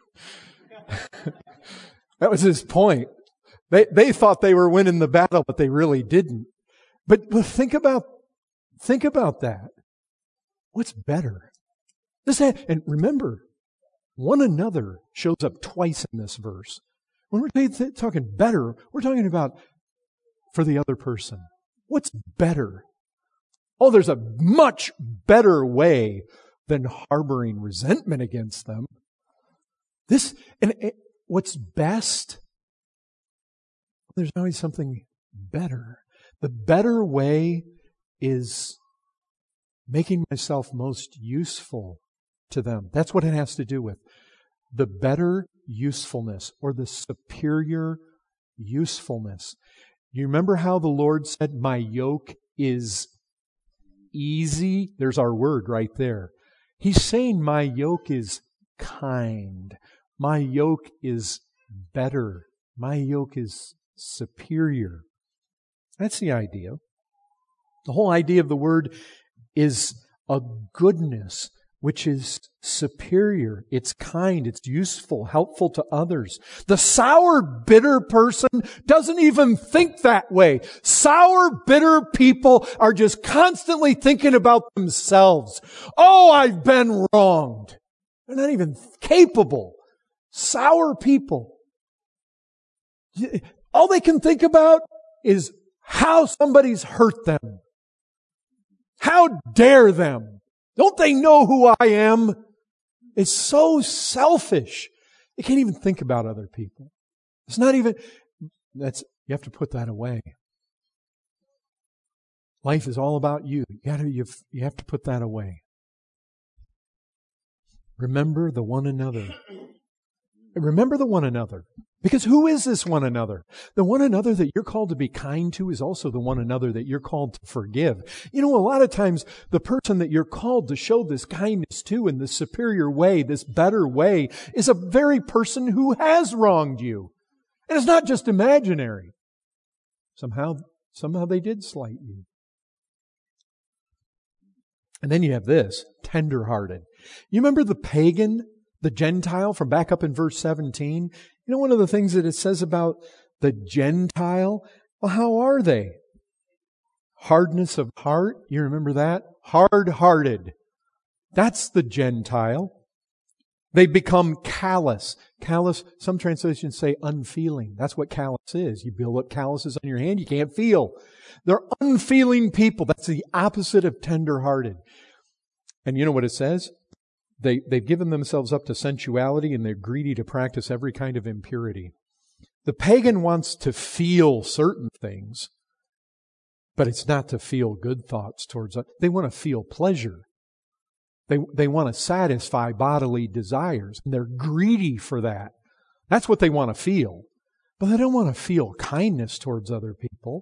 That was his point. They they thought they were winning the battle, but they really didn't. But, but think about think about that. What's better? This and remember, one another shows up twice in this verse. When we're talking better, we're talking about for the other person. What's better? Oh, there's a much better way than harboring resentment against them. This, and it, what's best? There's always something better. The better way is making myself most useful to them. That's what it has to do with. The better usefulness or the superior usefulness. You remember how the Lord said, my yoke is easy? There's our word right there. He's saying my yoke is kind. My yoke is better. My yoke is superior. That's the idea. The whole idea of the word is a goodness which is superior. It's kind. It's useful, helpful to others. The sour, bitter person doesn't even think that way. Sour, bitter people are just constantly thinking about themselves. Oh, I've been wronged. They're not even capable. Sour people. All they can think about is how somebody's hurt them. How dare them? Don't they know who I am? It's so selfish. You can't even think about other people. It's not even, that's, you have to put that away. Life is all about you. You gotta, you you have to put that away. Remember the one another. Remember the one another. Because who is this one another? The one another that you're called to be kind to is also the one another that you're called to forgive. You know, a lot of times the person that you're called to show this kindness to in this superior way, this better way, is a very person who has wronged you. And it's not just imaginary. Somehow, somehow they did slight you. And then you have this, tender-hearted. You remember the pagan, the Gentile from back up in verse seventeen? You know one of the things that it says about the Gentile? Well, how are they? Hardness of heart. You remember that? Hard-hearted. That's the Gentile. They become callous. Callous, some translations say unfeeling. That's what callous is. You build up calluses on your hand, you can't feel. They're unfeeling people. That's the opposite of tender-hearted. And you know what it says? They, they've given themselves up to sensuality and they're greedy to practice every kind of impurity. The pagan wants to feel certain things, but it's not to feel good thoughts towards us. They want to feel pleasure. They, they want to satisfy bodily desires, and they're greedy for that. That's what they want to feel. But they don't want to feel kindness towards other people.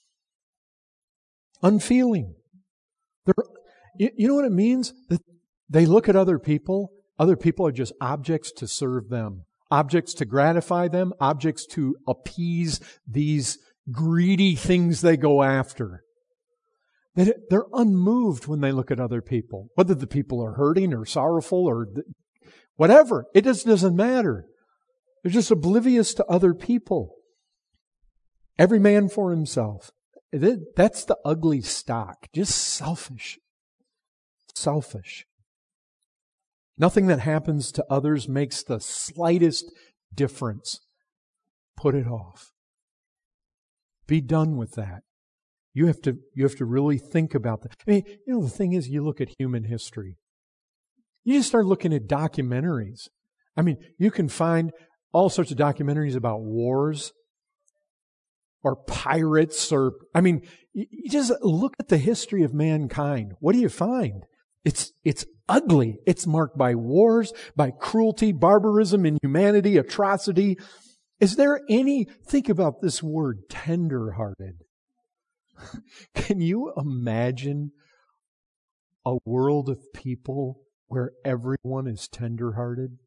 Unfeeling. They're, you, you know what it means? That they look at other people. Other people are just objects to serve them. Objects to gratify them. Objects to appease these greedy things they go after. They're unmoved when they look at other people. Whether the people are hurting or sorrowful or whatever. It just doesn't matter. They're just oblivious to other people. Every man for himself. That's the ugly stock. Just selfish. Selfish. Nothing that happens to others makes the slightest difference. Put it off. Be done with that. You have to, you have to really think about that. I mean, you know, the thing is, you look at human history. You just start looking at documentaries. I mean, you can find all sorts of documentaries about wars. or pirates or, I mean, you just look at the history of mankind. What do you find? It's, it's ugly. It's marked by wars, by cruelty, barbarism, inhumanity, atrocity. Is there any, think about this word, tender-hearted. Can you imagine a world of people where everyone is tender-hearted?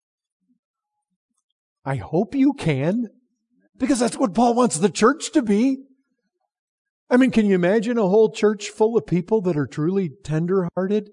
I hope you can, because that's what Paul wants the church to be. I mean, can you imagine a whole church full of people that are truly tender-hearted?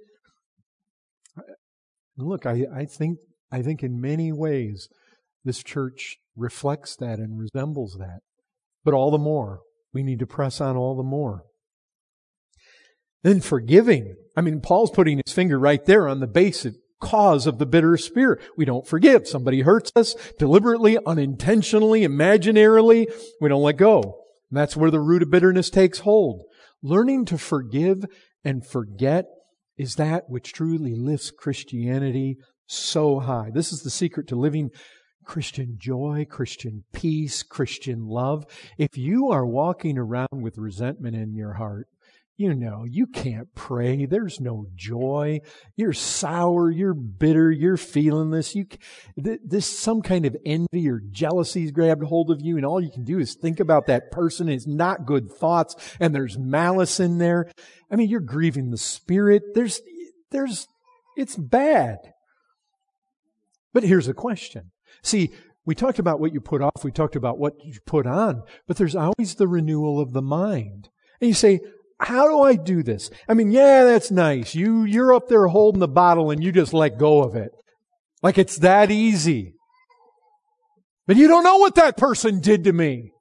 Look, I, I think I think in many ways this church reflects that and resembles that. But all the more, we need to press on all the more. Then forgiving. I mean, Paul's putting his finger right there on the basic cause of the bitter spirit. We don't forgive. Somebody hurts us deliberately, unintentionally, imaginarily. We don't let go. And that's where the root of bitterness takes hold. Learning to forgive and forget is that which truly lifts Christianity so high. This is the secret to living Christian joy, Christian peace, Christian love. If you are walking around with resentment in your heart, you know, you can't pray. There's no joy. You're sour. You're bitter. You're feeling this. You, this, some kind of envy or jealousy grabbed hold of you, and all you can do is think about that person. It's not good thoughts, and there's malice in there. I mean, you're grieving the Spirit. There's, there's, it's bad. But here's a question. See, we talked about what you put off. We talked about what you put on. But there's always the renewal of the mind. And you say, how do I do this? I mean, yeah, that's nice. You, you're up there holding the bottle and you just let go of it. Like it's that easy. But you don't know what that person did to me.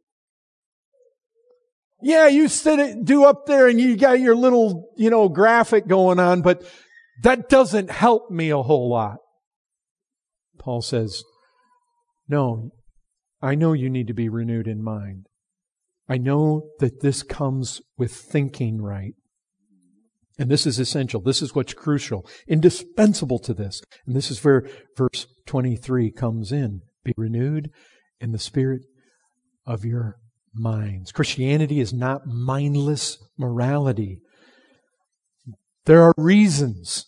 Yeah, you sit, do up there and you got your little, you know, graphic going on, but that doesn't help me a whole lot. Paul says, no, I know you need to be renewed in mind. I know that this comes with thinking right. And this is essential. This is what's crucial, indispensable to this. And this is where verse twenty-three comes in. Be renewed in the spirit of your minds. Christianity is not mindless morality. There are reasons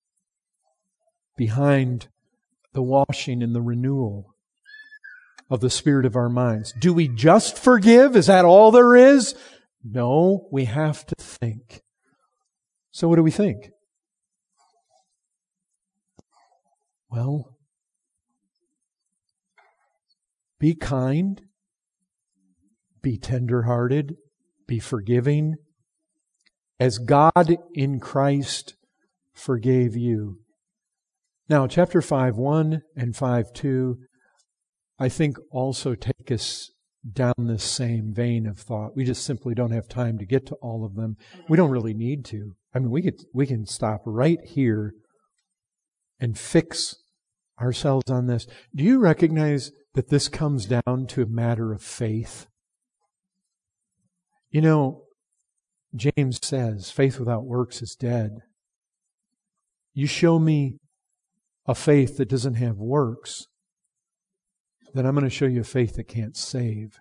behind the washing and the renewal of the spirit of our minds. Do we just forgive? Is that all there is? No, we have to think. So what do we think? Well, be kind, be tender-hearted, be forgiving, as God in Christ forgave you. Now, chapter five one and five two, I think also take us down this same vein of thought. We just simply don't have time to get to all of them. We don't really need to. I mean, we could, we can stop right here and fix ourselves on this. Do you recognize that this comes down to a matter of faith? You know, James says, faith without works is dead. You show me a faith that doesn't have works, then I'm going to show you a faith that can't save.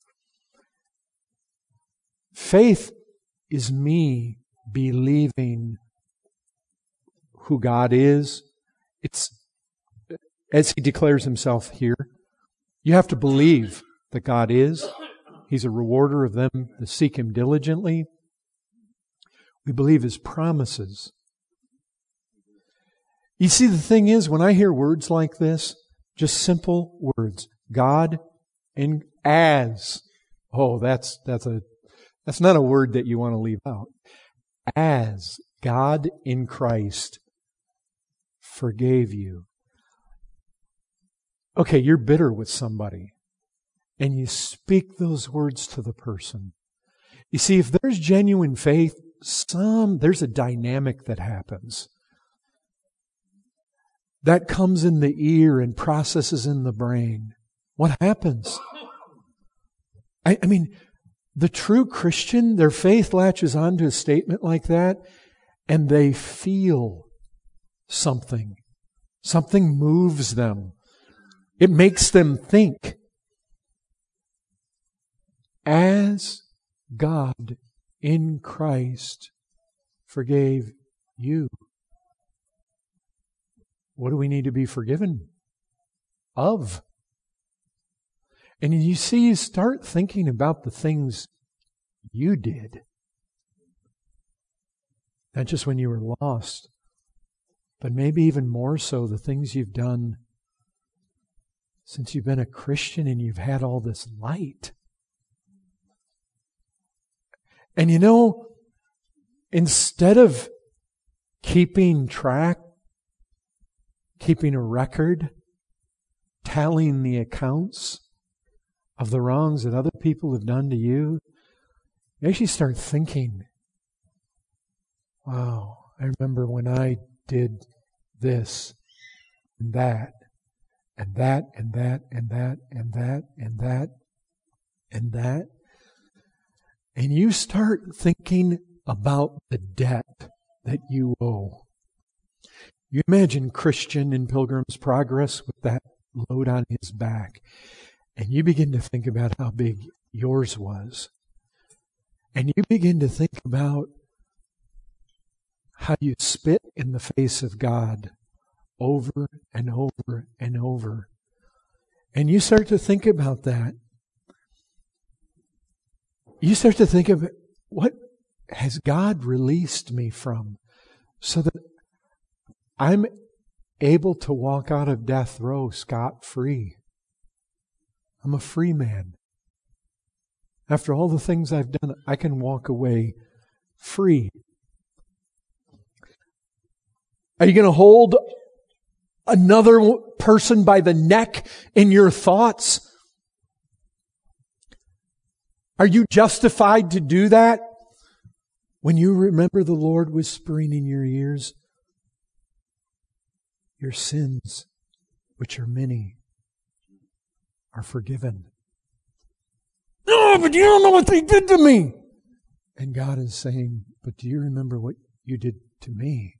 Faith is me believing who God is. It's as He declares Himself here. You have to believe that God is. He's a rewarder of them that seek Him diligently. We believe His promises. You see, the thing is, when I hear words like this, just simple words. God and as. Oh, that's that's a that's not a word that you want to leave out. As God in Christ forgave you. Okay, you're bitter with somebody. And you speak those words to the person. You see, if there's genuine faith, some there's a dynamic that happens. That comes in the ear and processes in the brain. What happens? I, I mean, the true Christian, their faith latches onto a statement like that, and they feel something. Something moves them. It makes them think. as God in Christ forgave you. What do we need to be forgiven of? And you see, you start thinking about the things you did. Not just when you were lost, but maybe even more so the things you've done since you've been a Christian and you've had all this light. And you know, instead of keeping track, keeping a record, tallying the accounts of the wrongs that other people have done to you, you actually start thinking, wow, I remember when I did this and that, and that, and that, and that, and that, and that, and that. And you start thinking about the debt that you owe. You imagine Christian in Pilgrim's Progress with that load on his back. And you begin to think about how big yours was. And you begin to think about how you spit in the face of God over and over and over. And you start to think about that. You start to think of, what has God released me from so that I'm able to walk out of death row scot-free? I'm a free man. After all the things I've done, I can walk away free. Are you going to hold another person by the neck in your thoughts? Are you justified to do that when you remember the Lord whispering in your ears, your sins, which are many, are forgiven? No, but you don't know what they did to me. And God is saying, but do you remember what you did to me?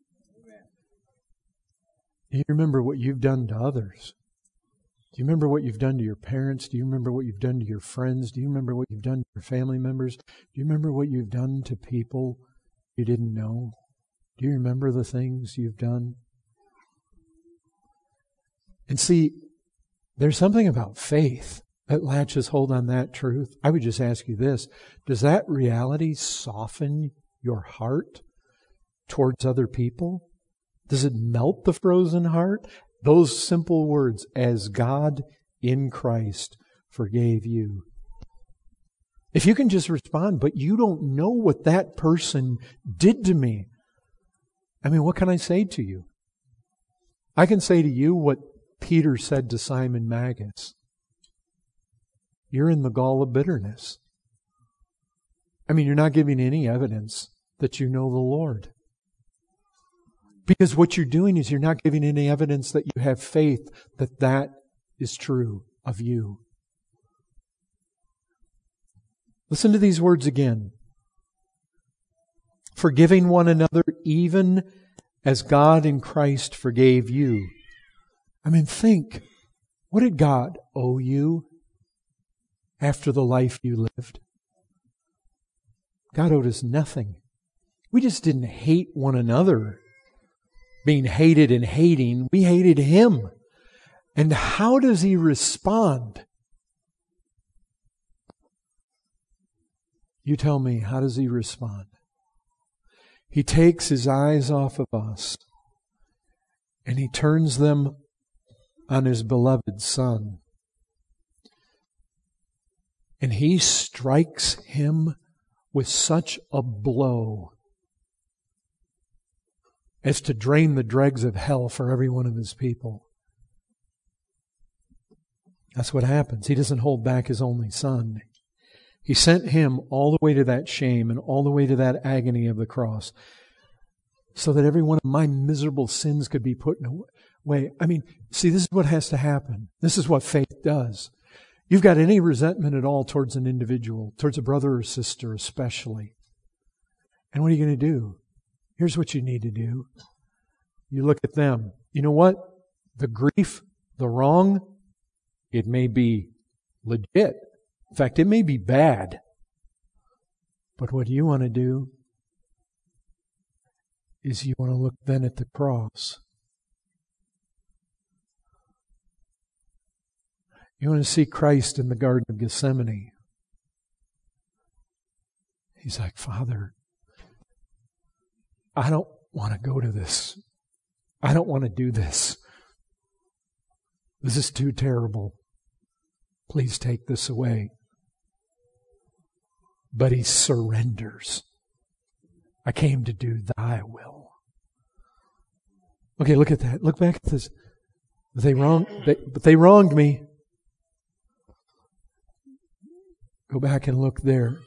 Do you remember what you've done to others? Do you remember what you've done to your parents? Do you remember what you've done to your friends? Do you remember what you've done to your family members? Do you remember what you've done to people you didn't know? Do you remember the things you've done? And see, there's something about faith that latches hold on that truth. I would just ask you this. Does that reality soften your heart towards other people? Does it melt the frozen heart? Those simple words, as God in Christ forgave you. If you can just respond, but you don't know what that person did to me. I mean, what can I say to you? I can say to you what Peter said to Simon Magus. You're in the gall of bitterness. I mean, you're not giving any evidence that you know the Lord. Because what you're doing is you're not giving any evidence that you have faith that that is true of you. Listen to these words again. Forgiving one another even as God in Christ forgave you. I mean, think, what did God owe you after the life you lived? God owed us nothing. We just didn't hate one another. Being hated and hating, we hated Him. And how does He respond? You tell me, how does He respond? He takes His eyes off of us and He turns them on His beloved Son. And He strikes Him with such a blow as to drain the dregs of hell for every one of His people. That's what happens. He doesn't hold back His only Son. He sent Him all the way to that shame and all the way to that agony of the cross so that every one of my miserable sins could be put away. I mean, see, this is what has to happen. This is what faith does. You've got any resentment at all towards an individual, towards a brother or sister especially. And what are you going to do? Here's what you need to do. You look at them. You know what? The grief, the wrong, it may be legit. In fact, it may be bad. But what you want to do is you want to look then at the cross. You want to see Christ in the Garden of Gethsemane. He's like, Father, I don't want to go to this. I don't want to do this. This is too terrible. Please take this away. But he surrenders. I came to do thy will. Okay, look at that. Look back at this. They wronged, they, but they wronged me. Go back and look there.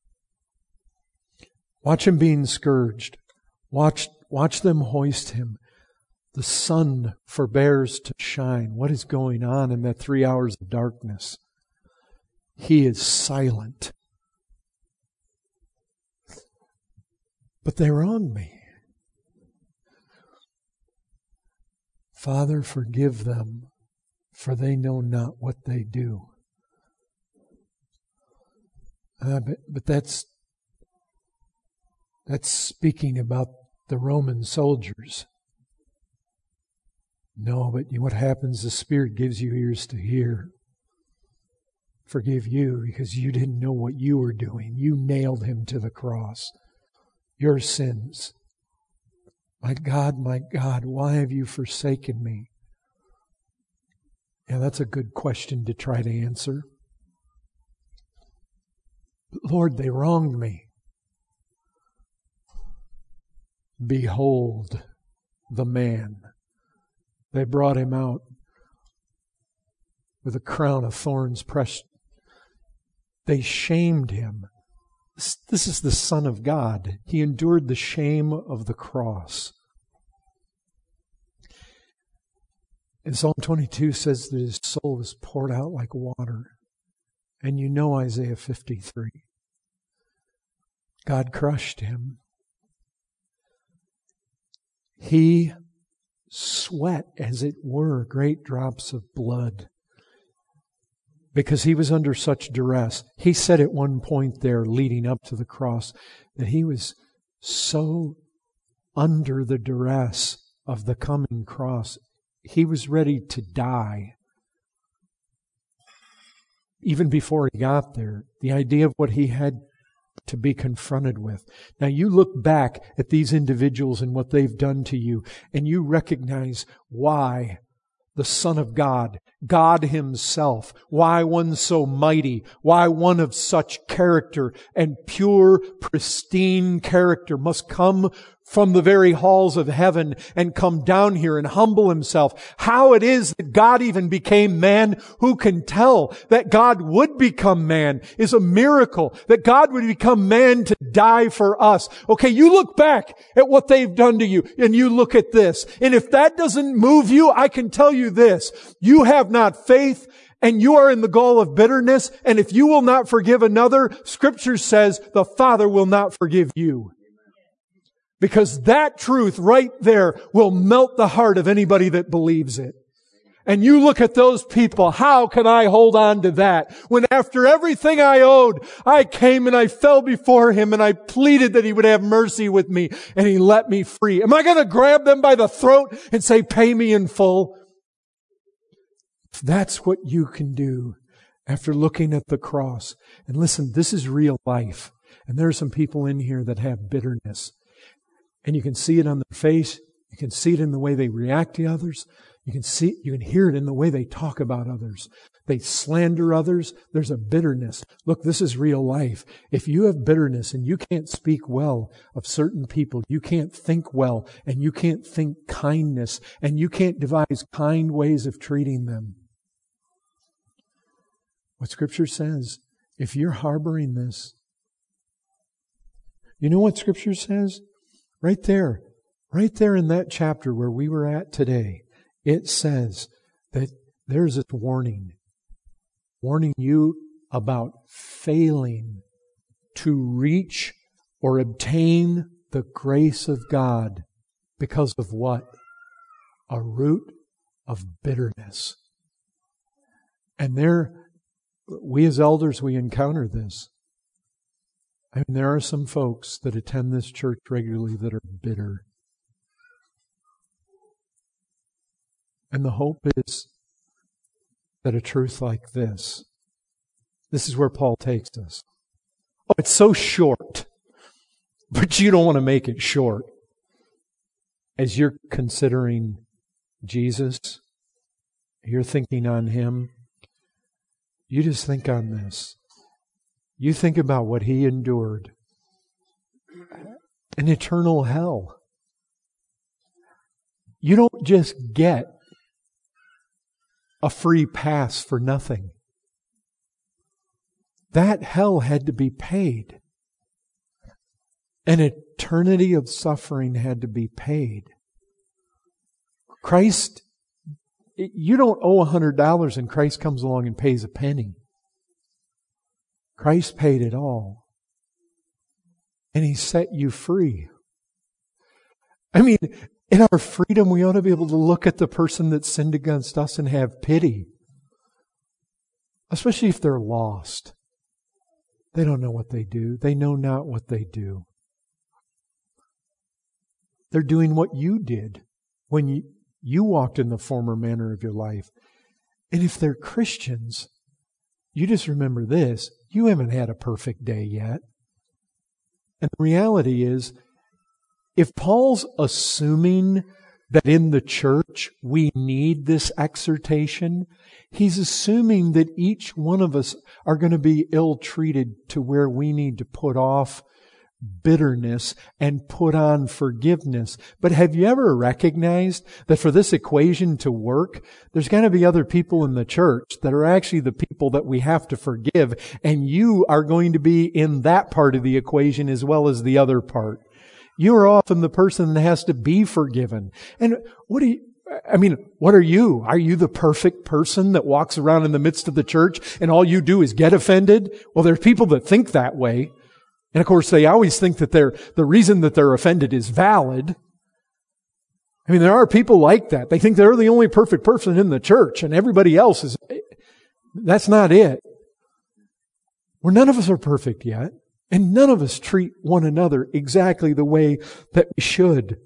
Watch him being scourged. Watch, watch them hoist him. The sun forbears to shine. What is going on in that three hours of darkness? He is silent. But they wronged me. Father, forgive them, for they know not what they do. Uh, but, but that's that's speaking about the Roman soldiers. No, but what happens, the Spirit gives you ears to hear. Forgive you because you didn't know what you were doing. You nailed him to the cross. Your sins. My God, my God, why have you forsaken me? Yeah, that's a good question to try to answer. But Lord, they wronged me. Behold the man. They brought him out with a crown of thorns pressed. They shamed him. This is the Son of God. He endured the shame of the cross. And Psalm twenty-two says that his soul was poured out like water. And you know Isaiah fifty-three. God crushed him. He sweat, as it were, great drops of blood. Because he was under such duress. He said at one point there, leading up to the cross, that he was so under the duress of the coming cross, he was ready to die. Even before he got there, the idea of what he had to be confronted with. Now you look back at these individuals and what they've done to you, and you recognize why the Son of God, God Himself, why one so mighty, why one of such character and pure, pristine character must come from the very halls of heaven and come down here and humble Himself. How it is that God even became man. Who can tell that God would become man is a miracle. That God would become man to die for us. Okay, you look back at what they've done to you and you look at this. And if that doesn't move you, I can tell you this. You have not faith and you are in the gall of bitterness. And if you will not forgive another, Scripture says the Father will not forgive you. Because that truth right there will melt the heart of anybody that believes it. And you look at those people, how can I hold on to that? When after everything I owed, I came and I fell before Him and I pleaded that He would have mercy with me and He let me free. Am I going to grab them by the throat and say, pay me in full? That's what you can do after looking at the cross. And listen, this is real life. And there are some people in here that have bitterness. And you can see it on their face. You can see it in the way they react to others. You can see, you can hear it in the way they talk about others. They slander others. There's a bitterness. Look, this is real life. If you have bitterness and you can't speak well of certain people, you can't think well, and you can't think kindness, and you can't devise kind ways of treating them. What Scripture says, if you're harboring this, you know what Scripture says? Right there, right there in that chapter where we were at today, it says that there's this warning, warning you about failing to reach or obtain the grace of God because of what? A root of bitterness. And there, We as elders, we encounter this. I mean, there are some folks that attend this church regularly that are bitter. And the hope is that a truth like this, this is where Paul takes us. Oh, it's so short, but you don't want to make it short. As you're considering Jesus, you're thinking on Him, you just think on this. You think about what He endured. An eternal hell. You don't just get a free pass for nothing. That hell had to be paid. An eternity of suffering had to be paid. Christ, you don't owe a hundred dollars and Christ comes along and pays a penny. Christ paid it all. And He set you free. I mean, in our freedom, we ought to be able to look at the person that sinned against us and have pity. Especially if they're lost. They don't know what they do. They know not what they do. They're doing what you did when you, you walked in the former manner of your life. And if they're Christians, you just remember this. You haven't had a perfect day yet. And the reality is, if Paul's assuming that in the church we need this exhortation, he's assuming that each one of us are going to be ill-treated to where we need to put off bitterness and put on forgiveness. But have you ever recognized that for this equation to work, there's going to be other people in the church that are actually the people that we have to forgive, and you are going to be in that part of the equation as well as the other part. You are often the person that has to be forgiven. And what do you, I mean, what are you? Are you the perfect person that walks around in the midst of the church and all you do is get offended? Well, there's people that think that way. And of course, they always think that they're, the reason that they're offended is valid. I mean, there are people like that. They think they're the only perfect person in the church and everybody else is, that's not it. Well, none of us are perfect yet. And none of us treat one another exactly the way that we should.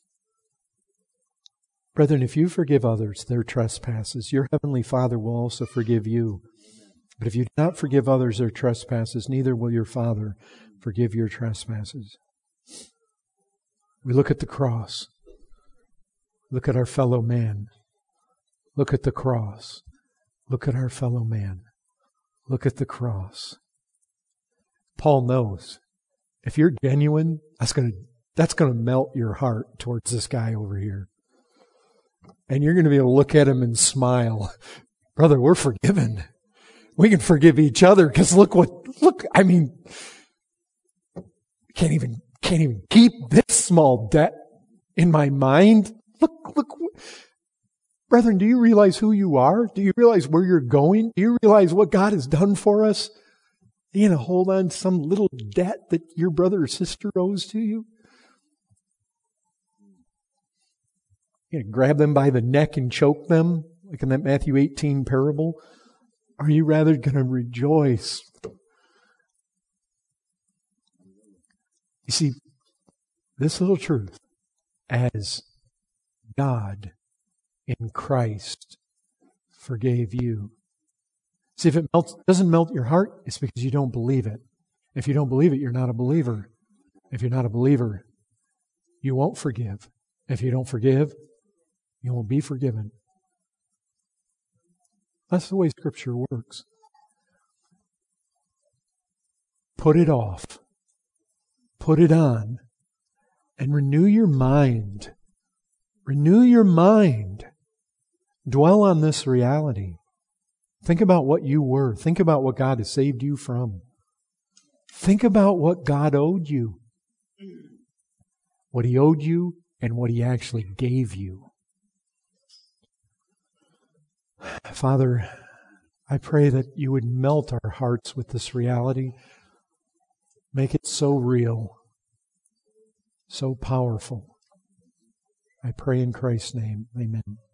Brethren, if you forgive others their trespasses, your heavenly Father will also forgive you. But if you do not forgive others their trespasses, neither will your Father forgive your trespasses. We look at the cross. Look at our fellow man. Look at the cross. Look at our fellow man. Look at the cross. Paul knows if you're genuine, that's going to that's going to melt your heart towards this guy over here. And you're going to be able to look at him and smile. Brother, we're forgiven. We can forgive each other because look what look, I mean can't even can't even keep this small debt in my mind. Look look Brethren, do you realize who you are? Do you realize where you're going? Do you realize what God has done for us? You're going to hold on to some little debt that your brother or sister owes to you? You're going to grab them by the neck and choke them, like in that Matthew eighteen parable? Or are you rather going to rejoice? You see, this little truth, as God in Christ forgave you. See, if it melts, doesn't melt your heart, it's because you don't believe it. If you don't believe it, you're not a believer. If you're not a believer, you won't forgive. If you don't forgive, you won't be forgiven. That's the way Scripture works. Put it off. Put it on. And renew your mind. Renew your mind. Dwell on this reality. Think about what you were. Think about what God has saved you from. Think about what God owed you. What He owed you and what He actually gave you. Father, I pray that You would melt our hearts with this reality. Make it so real, so powerful. I pray in Christ's name. Amen.